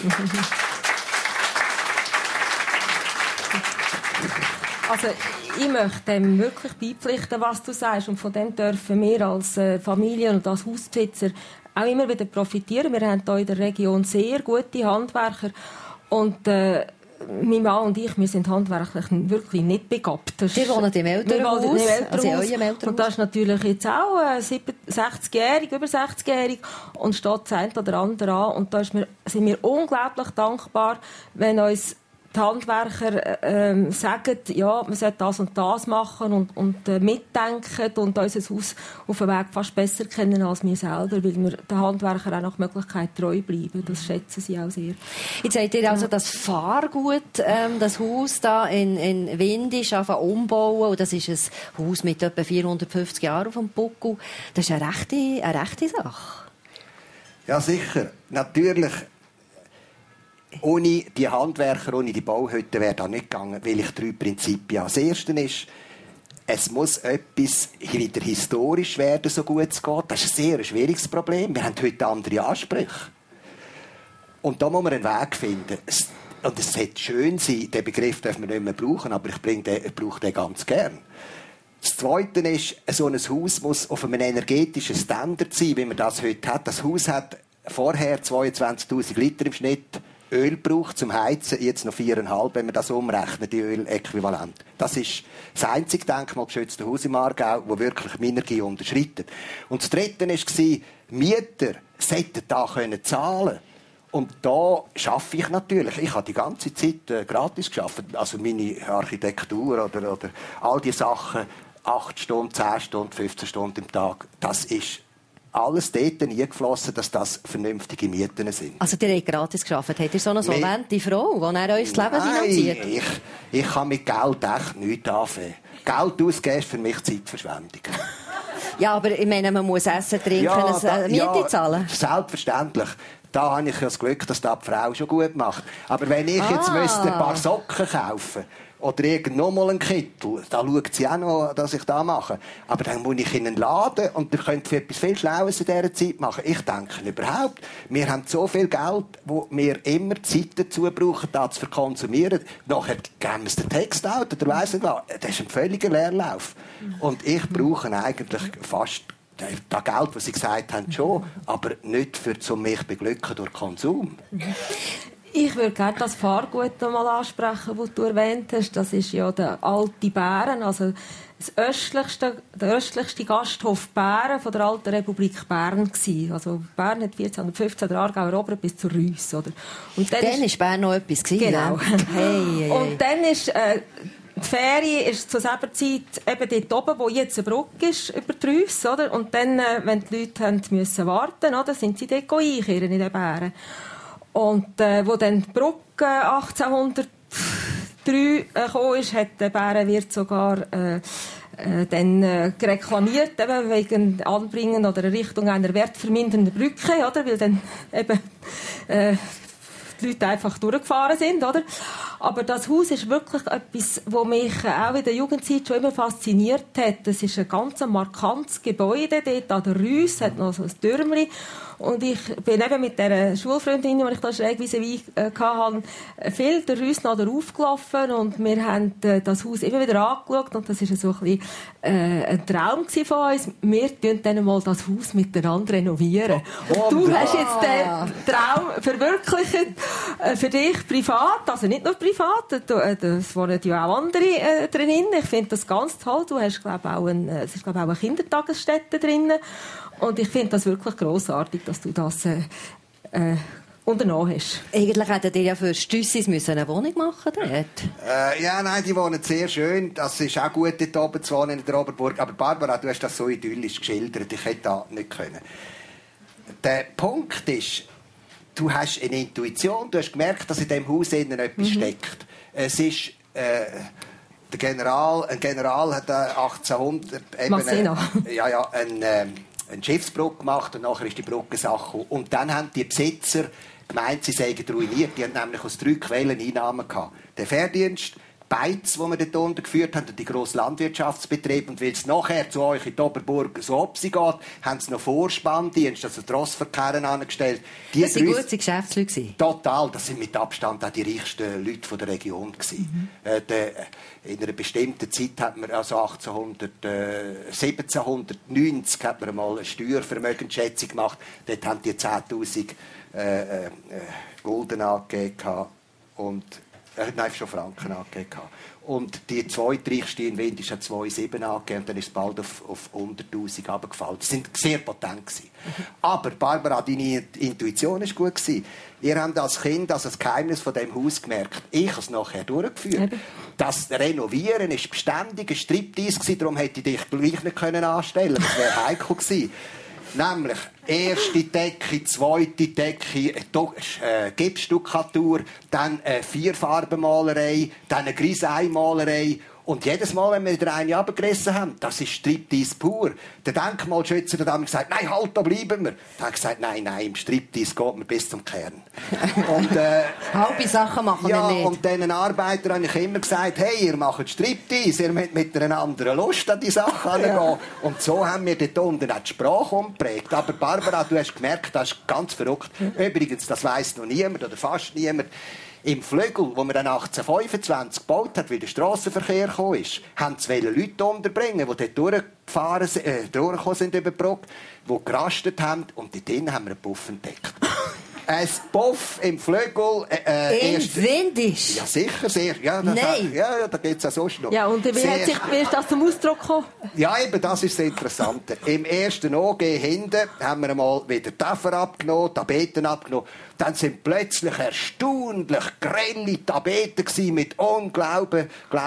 Also ich möchte dem wirklich beipflichten, was du sagst. Und von dem dürfen wir als äh, Familie und als Hausbesitzer auch immer wieder profitieren. Wir haben hier in der Region sehr gute Handwerker. Und äh, mein Mann und ich, wir sind handwerklich wirklich nicht begabt. Wir wohnen im Elternhaus, im Elternhaus. Also in eurem Elternhaus. Und das ist natürlich jetzt auch äh, sechzigjährig, über sechzigjährig und steht das eine oder andere an. Und da ist mir, sind wir unglaublich dankbar, wenn uns die Handwerker äh, sagen, ja, man sollte das und das machen und, und äh, mitdenken und unser Haus auf dem Weg fast besser kennen als wir selber, weil wir den Handwerkern auch nach Möglichkeit treu bleiben. Das schätzen sie auch sehr. Jetzt seht ihr also das Fahrgut, ähm, das Haus da in, in Windisch umbauen. Und das ist ein Haus mit etwa vierhundertfünfzig Jahren auf dem Buckel. Das ist eine rechte, eine rechte Sache. Ja, sicher. Natürlich. Ohne die Handwerker, ohne die Bauhütten wäre das nicht gegangen, weil ich drei Prinzipien habe. Das erste ist, es muss etwas wieder historisch werden, so gut es geht. Das ist ein sehr schwieriges Problem. Wir haben heute andere Ansprüche. Und da muss man einen Weg finden. Und es sollte schön sein, den Begriff dürfen wir nicht mehr brauchen, aber ich, bringe den, ich brauche den ganz gern. Das Zweite ist, so ein Haus muss auf einem energetischen Standard sein, wie man das heute hat. Das Haus hat vorher zweiundzwanzigtausend Liter im Schnitt Öl braucht zum Heizen, jetzt noch viereinhalb, wenn man das umrechnet, die Öläquivalent. Das ist das einzige denkmalgeschützte Haus im Aargau, das wirklich Minergie unterschreitet. Und das Dritte war, Mieter sollten da können zahlen. Und da arbeite ich natürlich. Ich habe die ganze Zeit äh, gratis gearbeitet. Also meine Architektur oder, oder all die Sachen, acht Stunden, zehn Stunden, fünfzehn Stunden im Tag, das ist alles dort eingeflossen, dass das vernünftige Mieten sind. Also ihr habt gratis gearbeitet. Habt ihr so eine solvente Frau, die er euch das Leben finanziert? Nein, ich, ich kann mit Geld echt nichts anfangen. Geld ausgeben ist für mich Zeitverschwendung. Ja, aber ich meine, man muss essen, trinken, ja, da, Miete ja, zahlen. Selbstverständlich. Da habe ich das Glück, dass das die Frau schon gut macht. Aber wenn ich jetzt ah. müsste ein paar Socken kaufen oder irgend noch mal einen Kittel, da schaut sie auch noch, dass ich das mache. Aber dann muss ich in einen Laden und ihr könnt für etwas viel Schlaues in dieser Zeit machen. Ich denke überhaupt, wir haben so viel Geld, wo wir immer Zeit dazu brauchen, das zu konsumieren. Nachher geben wir es den Text aus oder weiss nicht was. Das ist ein völliger Leerlauf. Und ich brauche eigentlich fast das Geld, das Sie gesagt haben, schon, aber nicht für um mich beglücken durch Konsum. Ich würde gerne das Fahrgut einmal ansprechen, das du erwähnt hast. Das ist ja der alte Bären, also das östlichste, der östlichste Gasthof Bären von der alten Republik Bern gewesen. Also Bern hat vierzehnhundertfünfzehn der Aargau erobert bis zur Reuss, oder? Und dann, dann ist Bern noch etwas gewesen. Genau. Ja. Hey, hey, hey. Und dann ist äh, die Ferie ist zu selber Zeit eben dort oben, wo jetzt eine Brücke ist, über die Reuss, oder? Und dann, äh, wenn die Leute haben müssen warten, oder, sind sie dort einkehren in den Bären. Und äh, wo dann die Brücke achtzehnhundertdrei äh, gekommen ist, hat der Bärenwirt sogar äh, äh, dann äh, reklamiert, eben wegen Anbringen oder Errichtung einer wertvermindernden Brücke, oder? Weil dann eben äh, die Leute einfach durchgefahren sind, oder? Aber das Haus ist wirklich etwas, was mich auch in der Jugendzeit schon immer fasziniert hat. Es ist ein ganz markantes Gebäude dort an der Reuss, hat noch so ein Türmchen. Und ich bin eben mit dieser Schulfreundin, die ich da schräg vis-à-vis hatte, viel der Reuss noch aufgelaufen und wir haben das Haus immer wieder angeschaut und das war so ein bisschen äh, ein Traum von uns. Wir tun dann mal das Haus miteinander renovieren. Und du hast jetzt den Traum verwirklicht äh, für dich privat, also nicht nur privat, es wohnen ja auch andere äh, drin. Ich finde das ganz toll. Du hast, glaube ich, auch, ein, es ist, glaube ich, auch eine Kindertagesstätte drin. Und ich finde das wirklich grossartig, dass du das äh, äh, unternommen hast. Eigentlich hättet ihr ja für Stüssis eine Wohnung machen dort. Äh, ja, nein, die wohnen sehr schön. Das ist auch gut, dort oben zu wohnen in der Oberburg. Aber Barbara, du hast das so idyllisch geschildert. Ich hätte das nicht können. Der Punkt ist, du hast eine Intuition. Du hast gemerkt, dass in diesem Haus innen etwas mhm. steckt. Es ist... Äh, der General, ein General hat achtzehnhundert eben eine, ja, ja, ein, äh, eine Schiffsbrücke gemacht und nachher ist die Brücke Sache. Und dann haben die Besitzer gemeint, sie seien ruiniert. Die haben nämlich aus drei Quellen Einnahmen gehabt. Der Fährdienst, Beiz, wo wir dort unten geführt haben, die grosse Landwirtschaftsbetrieb. Und weil es nachher zu euch in die Oberburg so obsi geht, haben sie noch Vorspanndienst, also Trossverkehren angestellt. Die das waren gute Geschäftsleute. Total. Das sind mit Abstand auch die reichsten Leute von der Region gewesen. Mhm. Äh, der, in einer bestimmten Zeit hat man, also achtzehnhundert, äh, siebzehnhundertneunzig, hat man mal eine Steuervermögensschätzung gemacht. Dort haben die zehntausend äh, äh, Gulden angegeben. Und äh, nein, schon Franken angegeben. Und die zweitreichste in Wind ist zwei Komma sieben angegeben und dann ist es bald auf, auf hunderttausend runtergefallen. Die sind sehr potent gewesen. Mhm. Aber Barbara, deine Intuition war gut gewesen. Ihr habt als Kind also das Geheimnis von diesem Haus gemerkt. Ich habe es nachher durchgeführt. Mhm. Das Renovieren war beständig ein Striptease, darum hätte ich dich gleich nicht anstellen können. Das wäre heikel gewesen. Nämlich erste Decke, zweite Decke, äh, Gipsstuckatur, dann eine Vierfarbenmalerei, dann eine Grisaille-Malerei. Und jedes Mal, wenn wir wieder eine runtergerissen haben, das ist Striptease pur. Der Denkmalschützer hat dann gesagt, nein, halt, da bleiben wir. Dann hat gesagt, nein, nein, im Striptease geht man bis zum Kern. Und, äh, halbe Sachen machen ja, wir nicht. Und diesen Arbeitern habe ich immer gesagt, hey, ihr macht Striptease, ihr müsst mit einer anderen Lust an die Sachen herangehen. Ja. Und so haben wir dort unten auch die Sprache umprägt. Aber Barbara, du hast gemerkt, das ist ganz verrückt. Übrigens, das weiss noch niemand oder fast niemand. Im Flügel, wo man dann achtzehnhundertfünfundzwanzig gebaut hat, weil der Strassenverkehr gekommen ist, haben sie Leute unterbringen, die dort durchgefahren sind, äh, durchgekommen sind über die Brücke, die gerastet haben. Und dort drinnen haben wir einen Puff entdeckt. Ein Puff im Flügel. Äh, Im Windisch? Ja, sicher, sehr. Ja, das, Nein. Ja, ja, da gibt es auch sonst noch. Ja, und wie, sehr, hat sich, wie ist das zum Ausdruck gekommen? Ja, eben, das ist das Interessante. Im ersten O G hinten haben wir einmal wieder Tafel abgenommen, Tapeten abgenommen. Dann sind plötzlich erstaunlich grelle Tapeten gewesen, mit unglaublich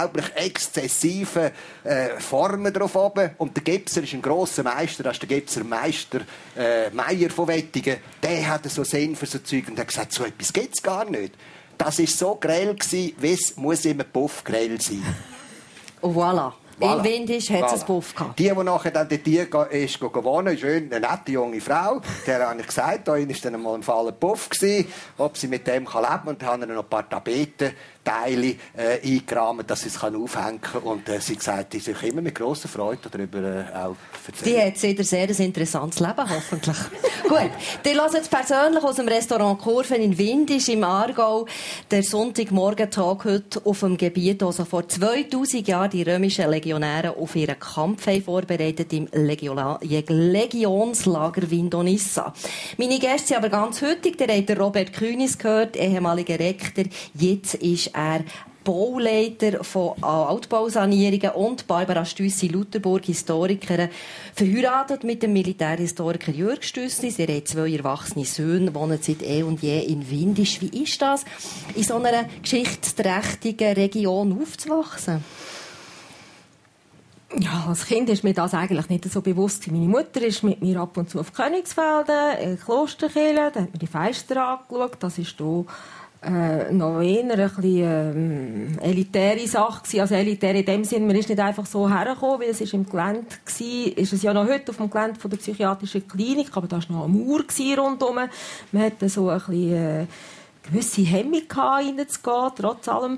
exzessiven äh, Formen drauf oben. Und der Gipser ist ein grosser Meister, das ist der Gipser Meister äh, Meier von Wettigen. Der hatte so Sinn für so Zeug und hat gesagt, so etwas gibt es gar nicht. Das war so grell gewesen, wie es muss immer Puff grell sein. Und voilà. Voilà. Im Windisch hat es Voilà. einen Puff gehabt. Die, die nachher dann dort ist gewonnen, ist eine nette junge Frau. Der habe ich gesagt, da war dann mal ein Fall ein Puff gewesen, ob sie mit dem leben kann. Und dann haben wir noch ein paar Tapetenteile äh, eingerahmt, dass sie es aufhängen kann. Und äh, sie sagt, die sich immer mit grosser Freude darüber äh, auch erzählen. Die hat sicher sehr ein interessantes Leben, hoffentlich. Gut, die hören jetzt persönlich aus dem Restaurant Kurven in Windisch im Aargau der Sonntagmorgen-Tag heute auf dem Gebiet, also vor zweitausend Jahren die römischen Legionäre auf ihren Kampf vorbereitet im Legiola- Legionslager Vindonissa. Meine Gäste sind aber ganz heutig. Der hat Robert Kühnis gehört, ehemaliger Rektor. Jetzt ist er Bauleiter von Altbausanierungen und Barbara Stüssi-Luterburg, Historikerin, verheiratet mit dem Militärhistoriker Jürg Stüssi. Sie haben zwei erwachsene Söhne, wohnen seit eh und je in Windisch. Wie ist das, in so einer geschichtsträchtigen Region aufzuwachsen? Ja, als Kind ist mir das eigentlich nicht so bewusst. Meine Mutter ist mit mir ab und zu auf Königsfelden, in Klosterkirche, da hat mir die Fenster angeschaut. Das ist hier äh, noch eher eine bisschen, äh, elitäre Sache gewesen. Also elitär in dem Sinne, man ist nicht einfach so hergekommen, weil es ist im Gelände war. Ist es ja noch heute auf dem Gelände von der psychiatrischen Klinik, aber da war noch eine Mauer rundherum. Man hatte so ein bisschen äh, gewisse Hemmung reinzugehen, trotz allem.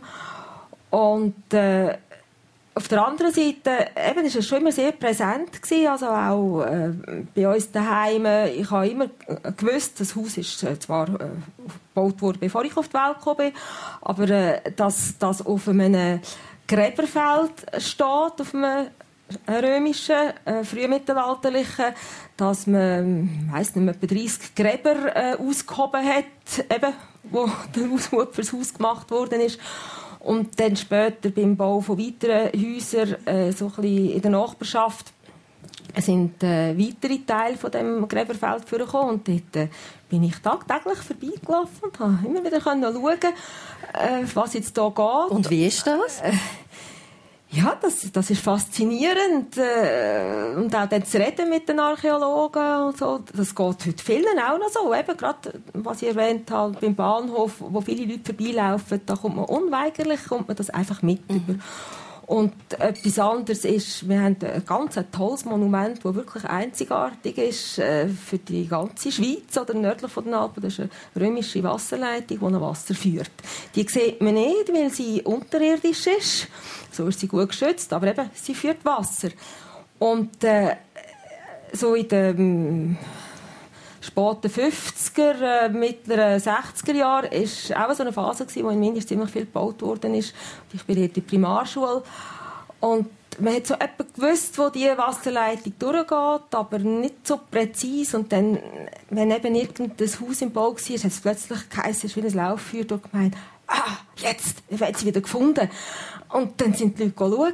Und äh, auf der anderen Seite eben, ist es schon immer sehr präsent gewesen, also auch äh, bei uns daheim. Ich habe immer gewusst, das Haus ist äh, zwar äh, gebaut worden, bevor ich auf die Welt gekommen bin, aber äh, dass das auf einem Gräberfeld steht, auf einem römischen, äh, frühmittelalterlichen, dass man, ich weiss nicht, etwa dreissig Gräber äh, ausgehoben hat, eben, wo der Ausmut fürs Haus gemacht worden ist. Und dann später beim Bau von weiteren Häusern, äh, so ein bisschen in der Nachbarschaft, sind äh, weitere Teile von dem Gräberfeld vorgekommen. Und dort äh, bin ich tagtäglich vorbeigelaufen und konnte immer wieder schauen, äh, was jetzt hier geht. Und wie ist das? Äh, Ja, das, das ist faszinierend. Äh, und auch dann zu reden mit den Archäologen und so. Das geht heute vielen auch noch so. Eben gerade, was ich erwähnt habe, beim Bahnhof, wo viele Leute vorbeilaufen, da kommt man unweigerlich, kommt man das einfach mit Mhm. über. Und etwas anderes ist, wir haben ein ganz tolles Monument, das wirklich einzigartig ist äh, für die ganze Schweiz oder nördlich von den Alpen. Das ist eine römische Wasserleitung, die noch Wasser führt. Die sieht man nicht, weil sie unterirdisch ist. So ist sie gut geschützt, aber eben, sie führt Wasser. Und äh, so in den späten fünfziger, äh, mittleren sechziger Jahren war auch so eine Phase, wo in Windisch ziemlich viel gebaut worden ist. Ich bin in der Primarschule und man hat so etwa gewusst, wo die Wasserleitung durchgeht, aber nicht so präzise. Und dann, wenn eben irgendein Haus im Bau war, hat es plötzlich geheißen, es ist wie ein Lauffeuer durchgemeint. Ah, jetzt wird sie wieder gefunden. Und dann sind die Leute schauen.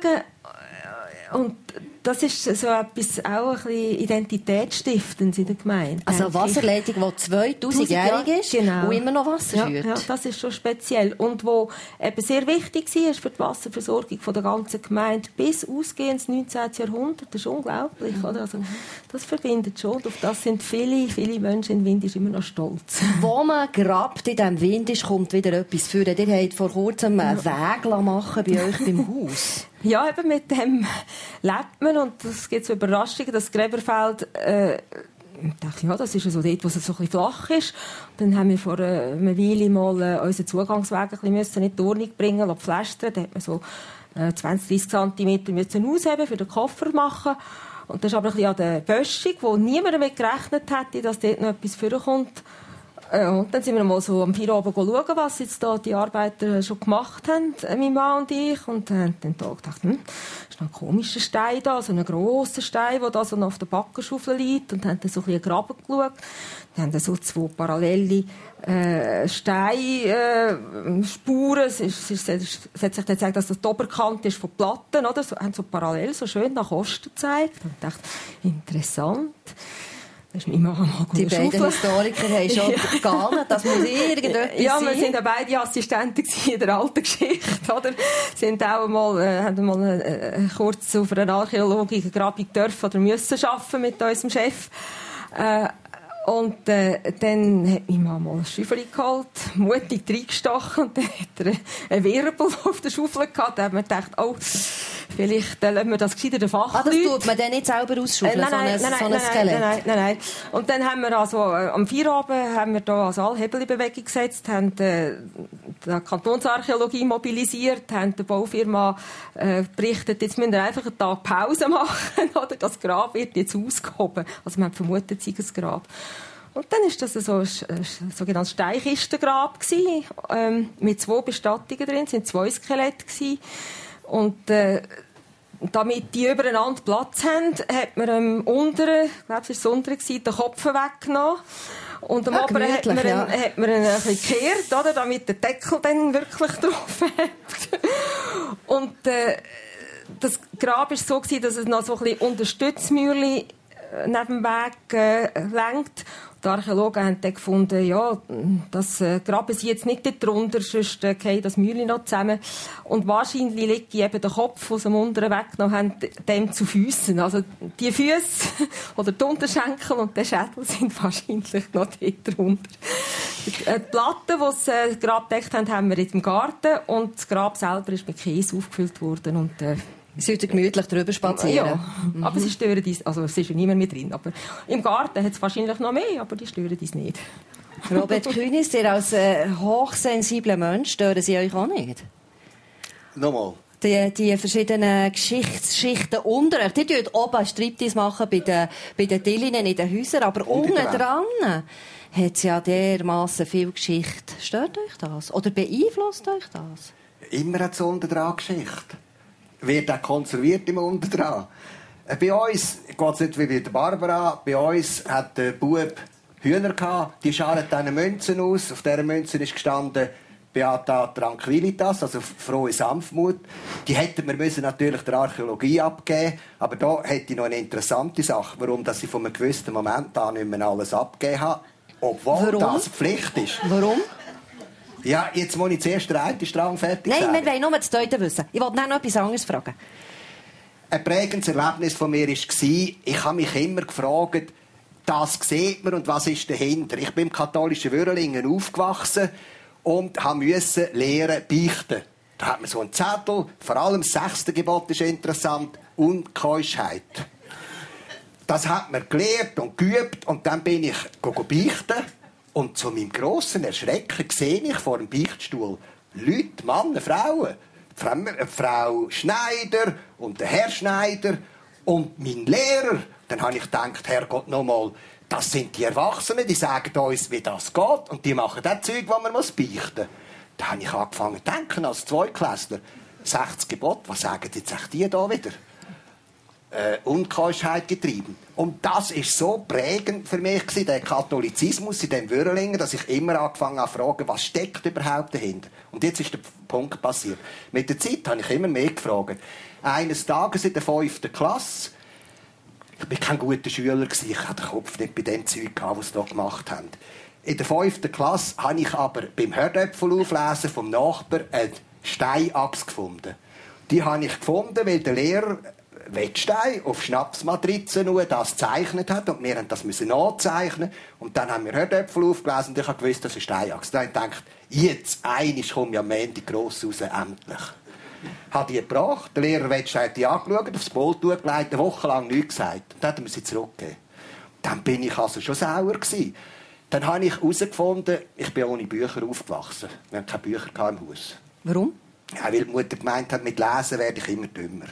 Und das ist so etwas auch ein bisschen identitätsstiftend in der Gemeinde. Also eine Wasserleitung, die zweitausendjährig ist genau. und immer noch Wasser ja, führt. Ja, das ist schon speziell. Und wo eben sehr wichtig war für die Wasserversorgung der ganzen Gemeinde bis ausgehend ins neunzehnten Jahrhundert. Das ist unglaublich. Mhm. Oder? Also, das verbindet schon. Und auf das sind viele, viele Menschen in Windisch immer noch stolz. Wo man grabt in diesem Windisch, kommt wieder etwas vor. Ihr habt vor kurzem einen Weg machen bei euch beim Haus. Ja, eben mit dem lebt man und es gibt so Überraschungen, das Gräberfeld, äh, ich dachte, ja, das ist ja so dort, wo es so ein bisschen flach ist. Dann haben wir vor äh, einer Weile mal äh, unseren Zugangsweg ein bisschen müssen in die Ordnung bringen, lassen pflastern. Da hat man so äh, zwanzig, dreissig Zentimeter müssen ausheben für den Koffer machen. Und das ist aber ein bisschen an der Böschung, wo niemand damit gerechnet hätte, dass dort noch etwas vorkommt. Und dann sind wir mal so am vier oben schauen, was jetzt da die Arbeiter schon gemacht haben, mein Mann und ich. Und dann haben wir gedacht, hm, das ist noch ein komischer Stein da, so ein grosser Stein, der da so auf der Backenschaufel liegt. Und haben dann so ein bisschen Graben geschaut. Dann haben dann so zwei parallele äh, Steinspuren. Äh, es, ist, es, ist, es hat sich dann gezeigt, dass das die Oberkante ist von Platten, oder? So, haben so parallel so schön nach Osten gezeigt. Und ich dachte, interessant. Das ist mein Mann mal die beiden Schaufeln. Historiker haben schon ja. geahnt, das muss irgendetwas ja, sein. wir sind ja beide Assistenten in der alten Geschichte, oder? Sind auch mal, äh, haben mal äh, kurz auf einer archäologischen Grabung dürfen oder müssen arbeiten mit unserem Chef. Äh, Und äh, dann hat mein Mann mal ein Schäufeli geholt, mutig reingestochen und dann hat er einen Wirbel auf der Schaufel gehabt. Da hat man gedacht, oh, vielleicht äh, lassen wir das gescheiter den Fachleuten. Ah, das tut man dann nicht selber ausschaufeln, äh, nein, so ein, nein, so ein nein, Skelett? Nein, nein, nein, nein. Und dann haben wir also, äh, am Feierabend haben wir da also alle Hebel in Bewegung gesetzt, haben äh, die Kantonsarchäologie mobilisiert, haben der Baufirma äh, berichtet, jetzt müssen wir einfach einen Tag Pause machen, oder? Das Grab wird jetzt ausgehoben. Also man hat vermutet, es sei ein Grab. Und dann war das so ein sogenanntes Steinkistengrab gewesen, ähm, mit zwei Bestattungen drin, es waren zwei Skelette gewesen. Und äh, damit die übereinander Platz haben, hat man am unteren, ich glaube, es war das untere, den Kopf weggenommen. Und am ja, oberen hat man, ja. einen, hat man ihn ein bisschen gekehrt, oder, damit der Deckel dann wirklich drauf hat. Und äh, das Grab war so gewesen, dass es noch so ein bisschen Unterstützmühle neben dem Weg äh, lenkt. Die Archäologen haben dann gefunden, ja, das äh, graben sie jetzt nicht dort drunter, sonst äh, fallen das Mühle noch zusammen. Und wahrscheinlich liegt eben der Kopf aus dem unteren weggenommen haben, dem zu Füssen. Also die Füße oder die Unterschenkel und der Schädel sind wahrscheinlich noch dort drunter. Die Platten, die das äh, Grab gedeckt haben, haben wir in dem Garten und das Grab selber ist mit Käse aufgefüllt worden und äh, Sie sollten gemütlich drüber spazieren. Ja, mhm. aber sie stören uns, also es ist ja niemand mehr drin, aber im Garten hat es wahrscheinlich noch mehr, aber die stören uns nicht. Robert Kühnis, ihr als äh, hochsensibler Mensch, stören sie euch auch nicht? Nochmal. Die, die verschiedenen Geschichtsschichten unter euch, die machen oben Striptease machen bei den, bei den Dillinen in den Häusern, aber unten dran hat es ja dermassen viel Geschichte. Stört euch das? Oder beeinflusst euch das? Immer hat es unten dran Geschichte. Wird auch konserviert im Unterdran. Bei uns geht es nicht wie bei der Barbara. Bei uns hat der Bub Hühner gehabt. Die schalen dann Münzen aus. Auf dieser Münze ist gestanden Beata Tranquilitas, also frohe Sanftmut. Die hätten wir müssen natürlich der Archäologie abgeben. Aber da hätte ich noch eine interessante Sache, warum dass ich von einem gewissen Moment an nicht mehr alles abgegeben habe. Obwohl warum? das Pflicht ist. Warum? Ja, jetzt muss ich zuerst den einen Strang fertig Nein, sagen. wir wollen nur das Zweite wissen. Ich wollte noch etwas anderes fragen. Ein prägendes Erlebnis von mir war, ich habe mich immer gefragt, das sieht man und was ist dahinter. Ich bin im katholischen Würrlingen aufgewachsen und musste lernen beichten. Da hat man so einen Zettel, vor allem das sechste Gebot ist interessant, Unkeuschheit. Das hat man gelernt und geübt und dann bin ich beichten. Und zu meinem grossen Erschrecken sehe ich vor dem Beichtstuhl Leute, Männer, Frauen. Die Frau Schneider und der Herr Schneider und mein Lehrer. Dann habe ich gedacht, Herrgott, nochmal, das sind die Erwachsenen, die sagen uns, wie das geht. Und die machen das Zeug, das man beichten muss. Da habe ich angefangen zu denken als Zweiklässler. sechzig Gebote, was sagen jetzt die da wieder? äh, Unkeuschheit getrieben. Und das ist so prägend für mich gewesen, der Katholizismus in dem Würrlingen, dass ich immer angefangen habe zu fragen, was steckt überhaupt dahinter. Und jetzt ist der Punkt passiert. Mit der Zeit habe ich immer mehr gefragt. Eines Tages in der fünften Klasse, ich war kein guter Schüler, ich hatte den Kopf nicht bei dem Zeug, was sie da gemacht haben. In der fünften Klasse habe ich aber beim Herdöpfelauflesen vom Nachbarn eine Steinachse gefunden. Die habe ich gefunden, weil der Lehrer Wettstein auf Schnapsmatrizen nur das gezeichnet hat und wir mussten das müssen nachzeichnen und dann haben wir Herdöpfel aufgelesen und ich habe gewusst, das ist Steinachse. Dann habe ich gedacht, jetzt einmal komme ich am Ende gross raus, endlich. Hat die gebracht, der Lehrer Wettstein hat die angeschaut, aufs Pult gelegt, eine Woche lang nichts gesagt und dann hat er mir sie zurückgegeben. Dann bin ich also schon sauer gewesen. Dann habe ich herausgefunden, ich bin ohne Bücher aufgewachsen. Wir hatten keine Bücher im Haus. Warum? Ja, weil die Mutter gemeint hat, mit Lesen werde ich immer dümmer.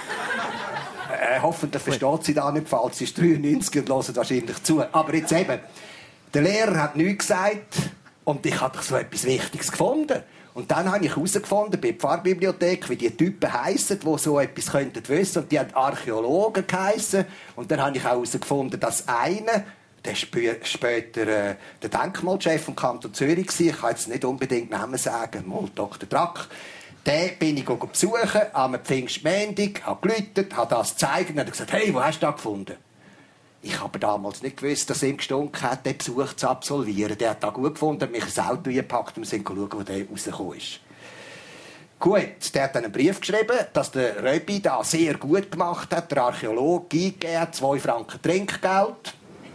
äh, hoffentlich versteht sie das nicht falsch. Sie ist dreiundneunzig und hört wahrscheinlich zu. Aber jetzt eben, der Lehrer hat nichts gesagt und ich habe so etwas Wichtiges gefunden. Und dann habe ich herausgefunden, bei der Pfarrbibliothek, wie die Typen heissen, die so etwas könnten wissen. Und die haben Archäologen geheissen. Und dann habe ich auch herausgefunden, dass einer, der später äh, der Denkmalchef vom Kanton Zürich war, ich kann jetzt nicht unbedingt Namen sagen, mal Doktor Drack, den bin ich besuchen am Pfingstmontag, habe geläutet, habe das gezeigt und habe gesagt, hey, wo hast du das gefunden? Ich habe damals nicht gewusst, dass es ihm gestunken hat, den Besuch zu absolvieren. Der hat das gut gefunden, hat mich ins Auto gepackt und wir sind schauen, wo der rausgekommen ist. Gut, der hat dann einen Brief geschrieben, dass der Röbi da sehr gut gemacht hat, der Archäologe eingegeben hat, zwei Franken Trinkgeld.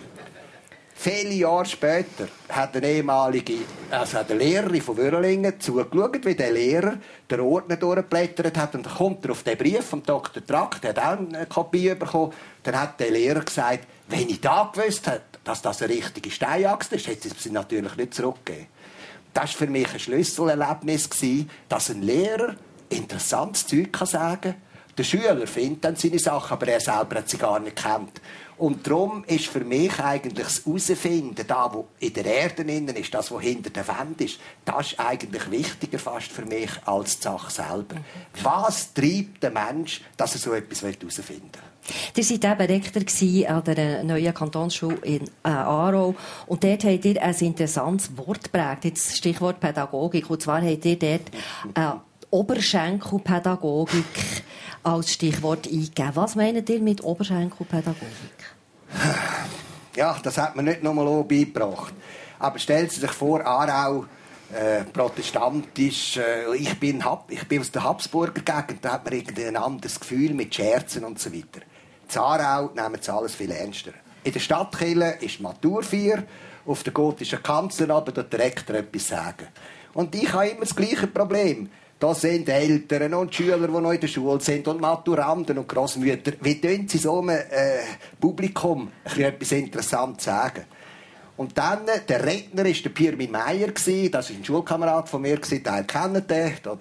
Viele Jahre später hat eine ehemalige, also eine Lehrerin von Würrlingen zugeschaut, wie der Lehrer den Ordner durchgeblättert hat. Und dann kommt er auf den Brief vom Doktor Track, der hat auch eine Kopie bekommen. Dann hat der Lehrer gesagt, wenn ich da gewusst hätte, dass das eine richtige Steinachse ist, hätte sie natürlich nicht zurückgegeben. Das war für mich ein Schlüsselerlebnis, dass ein Lehrer interessantes Zeug sagen kann. Der Schüler findet dann seine Sachen, aber er selber hat sie gar nicht gekannt. Und darum ist für mich eigentlich das Herausfinden, da wo in der Erde innen ist, das, was hinter der Wand ist, das ist eigentlich wichtiger fast für mich als die Sache selber. Was treibt den Mensch, dass er so etwas herausfinden will? Ihr wart eben Rektor an der neuen Kantonsschule in äh, Aarau. Und dort habt ihr ein interessantes Wort geprägt, jetzt Stichwort Pädagogik. Und zwar habt ihr dort äh, Oberschenkelpädagogik als Stichwort eingegeben. Was meint ihr mit Oberschenkelpädagogik? Ja, das hat man nicht noch mal beigebracht. Aber stellen Sie sich vor, Aarau, äh, protestantisch, äh, ich, bin, ich bin aus der Habsburger Gegend, da hat man irgendwie ein anderes Gefühl mit Scherzen und so weiter. In Aarau nehmen sie alles viel ernster. In der Stadtkirche ist Maturfeier, auf der gotischen Kanzel aber der Rektor etwas sagen. Und ich habe immer das gleiche Problem. Da sind Eltern und Schüler, die noch in der Schule sind, und Maturanten und Grossmütter. Wie können sie so einem äh, Publikum etwas Interessantes sagen? Und dann, der Redner war der Pirmin Meier, das war ein Schulkamerad von mir, Teil kennen den, der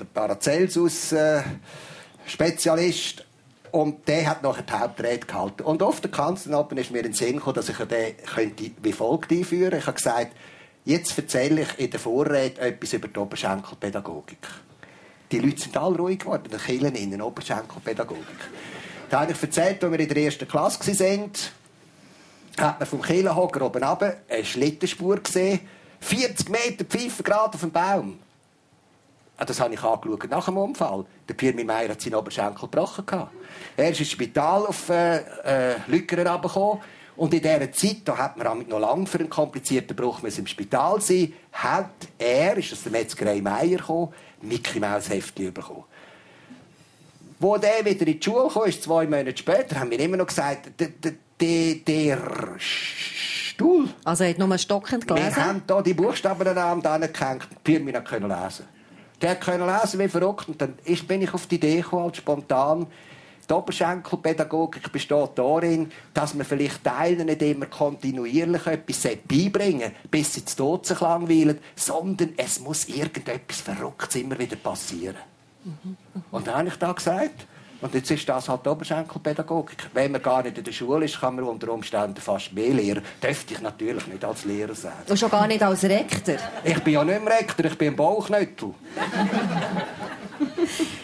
Paracelsus-Spezialist. Und der hat nachher die Hauptrede gehalten. Und auf der Kanzel ist mir in den Sinn gekommen, dass ich den könnte wie folgt einführen. Ich habe gesagt, jetzt erzähle ich in der Vorrede etwas über die Oberschenkelpädagogik. Die Leute sind alle ruhig geworden, in den Kirchen in der Oberschenkelpädagogik. Da habe ich erzählt, als wir in der ersten Klasse waren, hat man vom Kirchenhocker oben runter eine Schlittenspur gesehen, vierzig Meter Pfeife gerade auf dem Baum. Das habe ich angeschaut nach dem Unfall. Der Pirmin Meier hat seinen Oberschenkel gebrochen. Er ist ins Spital auf äh, äh, Lückeren runtergekommen. Und in dieser Zeit, da hat man noch lange für einen komplizierten Bruch im Spital sein, hat er, ist aus der Metzgerei Meier gekommen, Mickey Maus Heftchen bekommen. Wo der wieder in die Schule kam, ist zwei Monate später, haben wir immer noch gesagt, der, der, der Stuhl. Also er hat nur ein stockend gelesen? Wir haben hier die Buchstaben aneinander gehängt, Pirmin konnte lesen. Der konnte lesen wie verrückt. Und dann bin ich auf die Idee gekommen, halt spontan, die Oberschenkelpädagogik besteht darin, dass man vielleicht Teilen nicht immer kontinuierlich etwas beibringen, bis sie zu Tod sich langweilen, sondern es muss irgendetwas Verrücktes immer wieder passieren. Mhm. Und dann habe ich da gesagt, und jetzt ist das halt die Oberschenkelpädagogik. Wenn man gar nicht in der Schule ist, kann man unter Umständen fast mehr lehren. Dürfte ich natürlich nicht als Lehrer sagen. Und schon gar nicht als Rektor? Ich bin ja nicht mehr Rektor, ich bin ein Bauchnöttel.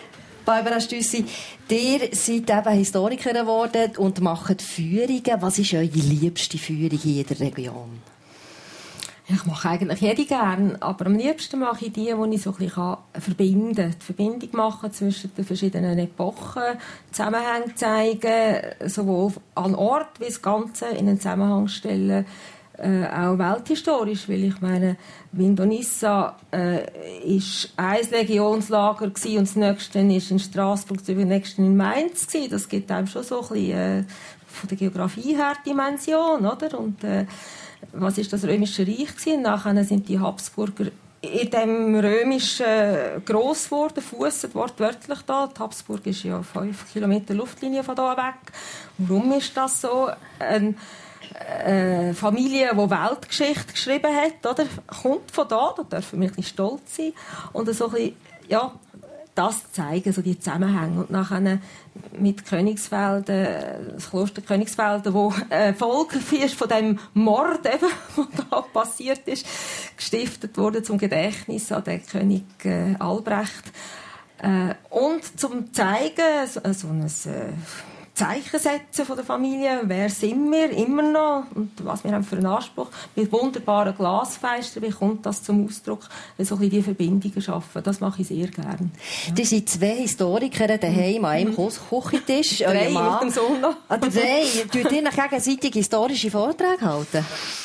Barbara Stüssi, ihr seid eben Historikerin geworden und macht Führungen. Was ist eure liebste Führung hier in der Region? Ich mache eigentlich jede gern, aber am liebsten mache ich die, die ich so ein bisschen verbinden kann. Die Verbindung machen zwischen den verschiedenen Epochen, Zusammenhänge zeigen, sowohl an Ort wie das Ganze in einen Zusammenhang stellen, äh, auch welthistorisch, weil ich meine, Vindonissa äh, ist ein Legionslager gewesen, und das nächste ist in Straßburg, das nächste in Mainz gewesen. Das gibt einem schon so ein bisschen äh, von der Geografie her Dimension, oder? Und äh, was ist das Römische Reich gewesen? Nachher sind die Habsburger in dem Römischen gross geworden, fussen wortwörtlich da. Die Habsburg ist ja fünf Kilometer Luftlinie von da weg. Warum ist das so? Eine äh, Familie, die Weltgeschichte geschrieben hat, oder? Kommt von da, da dürfen wir ein bisschen stolz sein. Und so ein bisschen, ja, das zeigen, so die Zusammenhänge. Und nachher mit Königsfelden, das Kloster Königsfelden, wo äh, Folge ist von dem Mord, eben, der da passiert ist, gestiftet wurde zum Gedächtnis an den König äh, Albrecht. Äh, und zum zeigen, so, so ein äh, Zeichen setzen von der Familie, wer sind wir immer noch und was wir haben für einen Anspruch. Mit wunderbaren Glasfenstern, wie kommt das zum Ausdruck? So ein bisschen die Verbindungen schaffen, das mache ich sehr gerne. Ja. Die sind zwei Historiker daheim an einem Küchentisch. Drei mit dem Sohn noch. Ah, drei. Tut ihr noch gegenseitig historische Vorträge halten?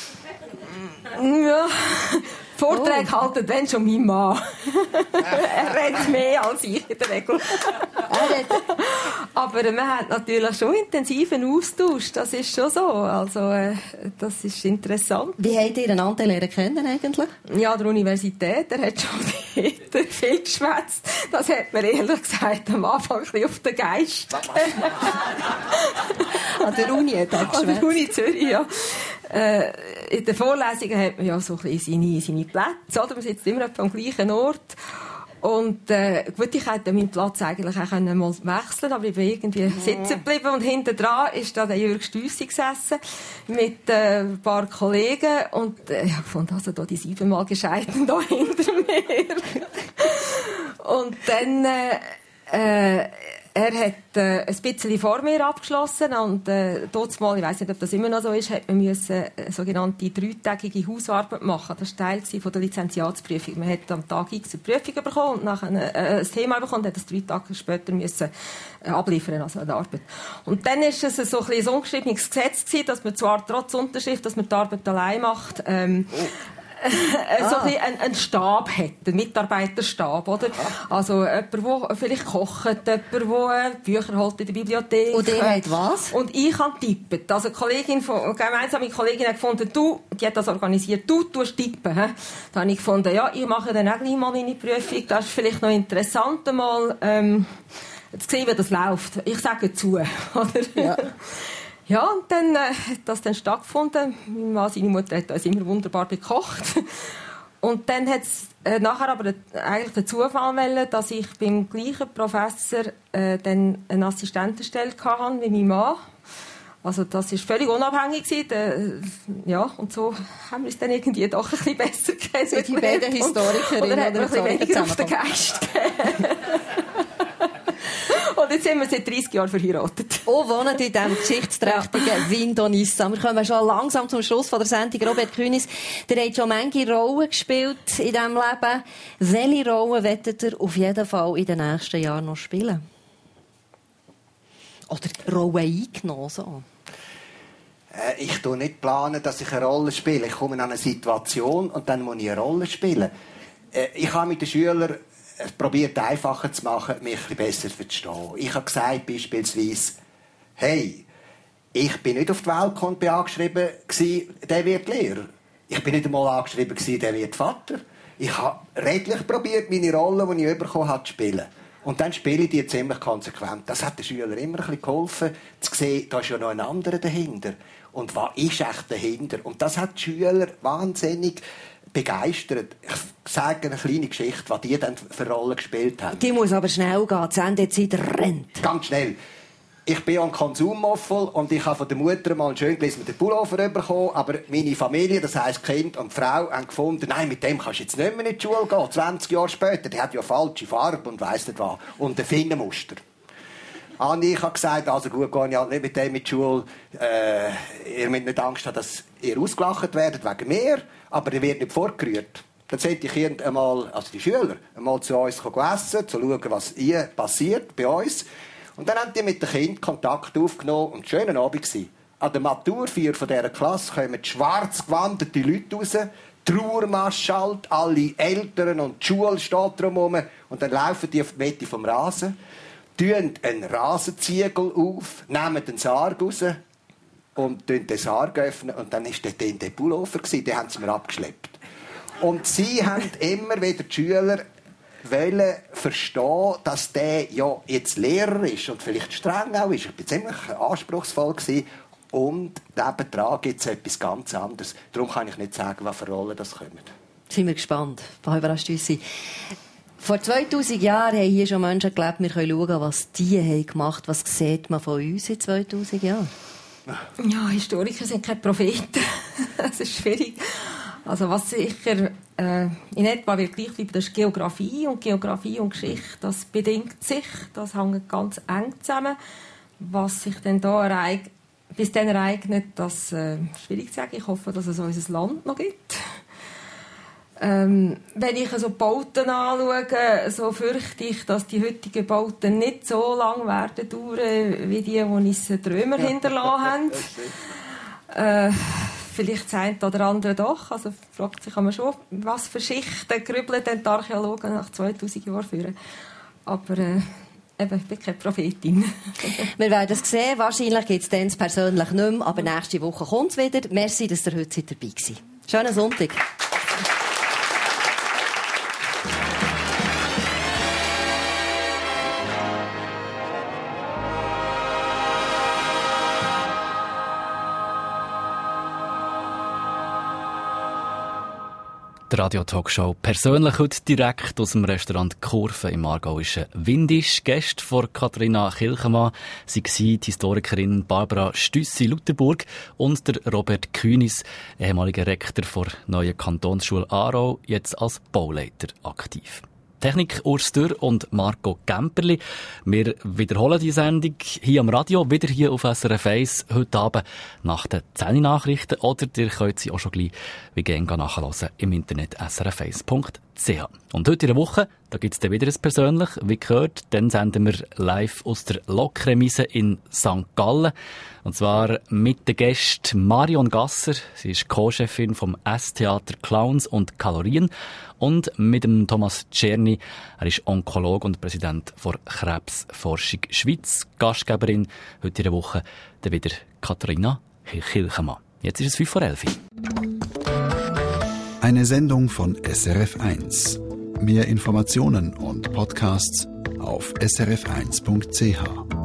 Ja, Vorträge oh. halten dann schon mein Mann. Er redet mehr als ich in der Regel. Aber man hat natürlich schon intensiven Austausch, das ist schon so. Also, äh, das ist interessant. Wie habt ihr einander lernen kennen eigentlich? Ja, der Universität, der hat schon viel geschwätzt. Das hat mir ehrlich gesagt am Anfang ein bisschen auf den Geist. An der Uni hat er geschwätzt? An der Uni Zürich, ja. Äh, in den Vorlesungen hat man ja so ein bisschen seine, seine Plätze, oder? Man sitzt immer am gleichen Ort. Und, äh, gut, ich hätte meinen Platz eigentlich auch mal wechseln, aber ich bin irgendwie mhm. sitzen geblieben. Und hinten dran ist da der Jürg Stüssi gesessen, mit, äh, ein paar Kollegen. Und, äh, ich fand also da die siebenmal Gescheiten da hinter mir. Und dann, äh, äh, er hat äh, ein bisschen vor mir abgeschlossen und äh, dort mal, ich weiss nicht, ob das immer noch so ist, hat man müssen eine sogenannte dreitägige Hausarbeit machen. Das war Teil von der Lizenziatsprüfung. Man hat am Tag X eine Prüfung bekommen und nachher äh, ein Thema bekommen und hat das drei Tage später müssen äh, abliefern, also eine Arbeit. Und dann ist es so ein, ein ungeschriebenes Gesetz gewesen, dass man zwar trotz Unterschrift, dass man die Arbeit allein macht, ähm, oh. so ah. ein, ein Stab hat, einen Mitarbeiterstab, oder? Ah. Also jemand, der vielleicht kocht, jemand, der Bücher holt in der Bibliothek. Und der hat was? Und ich habe tippen. Also eine Kollegin, eine gemeinsame Kollegin hat gefunden, du, die hat das organisiert, du tust tippen. He? Da habe ich gefunden, ja, ich mache dann auch gleich mal meine Prüfung, das ist vielleicht noch interessant, mal ähm, zu sehen, wie das läuft. Ich sage zu, oder? Ja. Ja, und dann äh, hat das dann stattgefunden. Mein Mann, seine Mutter hat uns immer wunderbar gekocht. Und dann hat es äh, nachher aber äh, eigentlich den Zufall wollen, dass ich beim gleichen Professor äh, dann eine Assistentenstelle hatte wie mein Mann. Also das war völlig unabhängig gewesen. Der, ja, und so haben wir es dann irgendwie doch ein bisschen besser kennengelernt. Die beiden Historikerinnen oder hat man ein bisschen weniger auf den Geist gegeben. Und jetzt sind wir seit dreissig Jahren verheiratet. Und wohnen in diesem geschichtsträchtigen Vindonissa. Wir kommen schon langsam zum Schluss von der Sendung. Robert Künis, ihr habt schon manche Rollen gespielt in diesem Leben. Welche Rollen wollt ihr auf jeden Fall in den nächsten Jahren noch spielen? Oder Rollen eingenommen? So? Äh, ich plane nicht, planen, dass ich eine Rolle spiele. Ich komme in eine Situation und dann muss ich eine Rolle spielen. Äh, ich habe mit den Schülern probiert einfacher zu machen, mich ein bisschen besser zu verstehen. Ich habe gesagt, beispielsweise, hey, ich bin nicht auf die Welt gekommen, bin angeschrieben gewesen, der wird Lehrer. Ich bin nicht einmal angeschrieben gewesen, der wird Vater. Ich habe redlich probiert, meine Rolle, die ich bekommen habe, zu spielen. Und dann spiele ich die ziemlich konsequent. Das hat den Schülern immer ein bisschen geholfen, zu sehen, da ist ja noch ein anderer dahinter. Und was ist echt dahinter? Und das hat die Schüler wahnsinnig begeistert. Ich sage eine kleine Geschichte, was die dann für Rollen gespielt haben. Die muss aber schnell gehen. Die Sendezeit rennt. Ganz schnell. ich bin ja ein Konsummuffel und ich habe von der Mutter mal einen schön gelesenen Pullover bekommen, aber meine Familie, das heisst Kind und Frau, haben gefunden, nein, mit dem kannst du jetzt nicht mehr in die Schule gehen, zwanzig Jahre später, der hat ja falsche Farbe und weiss nicht was, und ein Finnenmuster. Und ich habe gesagt, also gut, gehe ich halt nicht mit dem in die Schule, äh, ihr müsst nicht Angst haben, dass ihr ausgelacht werdet wegen mir, aber ihr werdet nicht fortgerührt. Dann sind die Kinder einmal, also die Schüler, einmal zu uns essen, zu schauen, was hier passiert bei uns. Und dann haben die mit den Kindern Kontakt aufgenommen und ein schöner Abend war. An der Maturfeier von dieser Klasse kommen schwarz gewandete Leute raus, Trauermarsch schallt, alle Eltern und die Schule steht drumherum und dann laufen die auf die Mitte vom Rasen, tun einen Rasenziegel auf, nehmen den Sarg raus und öffnen den Sarg öffnen und dann war dort der Pullover, den haben sie mir abgeschleppt. Und sie haben immer wieder die Schüler wollen verstehen, dass der ja jetzt Lehrer ist und vielleicht streng auch ist. Ich war ziemlich anspruchsvoll gewesen. Und nebenan gibt es etwas ganz anderes. Darum kann ich nicht sagen, was für Rollen das kommen. Sind wir gespannt. Was überrascht uns sein. Vor zweitausend Jahren haben hier schon Menschen gelebt. Wir können schauen, was die haben gemacht haben. Was sieht man von uns in zweitausend Jahren? Ja, Historiker sind keine Propheten. Das ist schwierig. Also was sicher äh, in etwa wird gleich bleiben, das ist Geografie. Und Geografie und Geschichte, das bedingt sich. Das hängt ganz eng zusammen. Was sich denn da ereignet, bis dann ereignet, das äh, schwierig zu sagen. Ich hoffe, dass es unser Land noch gibt. Ähm, wenn ich so Bauten anschaue, so fürchte ich, dass die heutigen Bauten nicht so lange werden dauern, wie die, die uns die Römer hinterlassen haben. Äh, vielleicht das eine oder andere doch. Also fragt sich man schon, was für Schichten grübeln denn die Archäologen nach zweitausend Jahren führen. Aber äh, eben, ich bin keine Prophetin. Wir werden es sehen. Wahrscheinlich gibt es dann persönlich nicht mehr, aber nächste Woche kommt es wieder. Merci, dass ihr heute dabei seid. Schönen Sonntag. Die Radio-Talkshow persönlich heute direkt aus dem Restaurant Kurve im aargauischen Windisch. Gäste von Katharina Kilchemann sie waren die Historikerin Barbara Stüssi-Lutherburg und der Robert Künis, ehemaliger Rektor der neuen Kantonsschule Aarau, jetzt als Bauleiter aktiv. Technik Urs Dürr und Marco Gemperli. Wir wiederholen die Sendung hier am Radio, wieder hier auf S R F eins, heute Abend nach den zehn Nachrichten. Oder ihr könnt sie auch schon gleich wie gerne nachhören im Internet s r f eins punkt c h. Und heute in der Woche, da gibt es dann wieder ein persönlich. Wie gehört, dann senden wir live aus der Lokremise in Sankt Gallen. Und zwar mit der Gästen Marion Gasser, sie ist Co-Chefin vom S-Theater Clowns und Kalorien. Und mit dem Thomas Czerny, er ist Onkologe und Präsident der Krebsforschung Schweiz. Gastgeberin heute in der Woche, dann wieder Katharina Kilchemann. Jetzt ist es fünf vor elf. Eine Sendung von S R F eins. Mehr Informationen und Podcasts auf s r f eins punkt c h.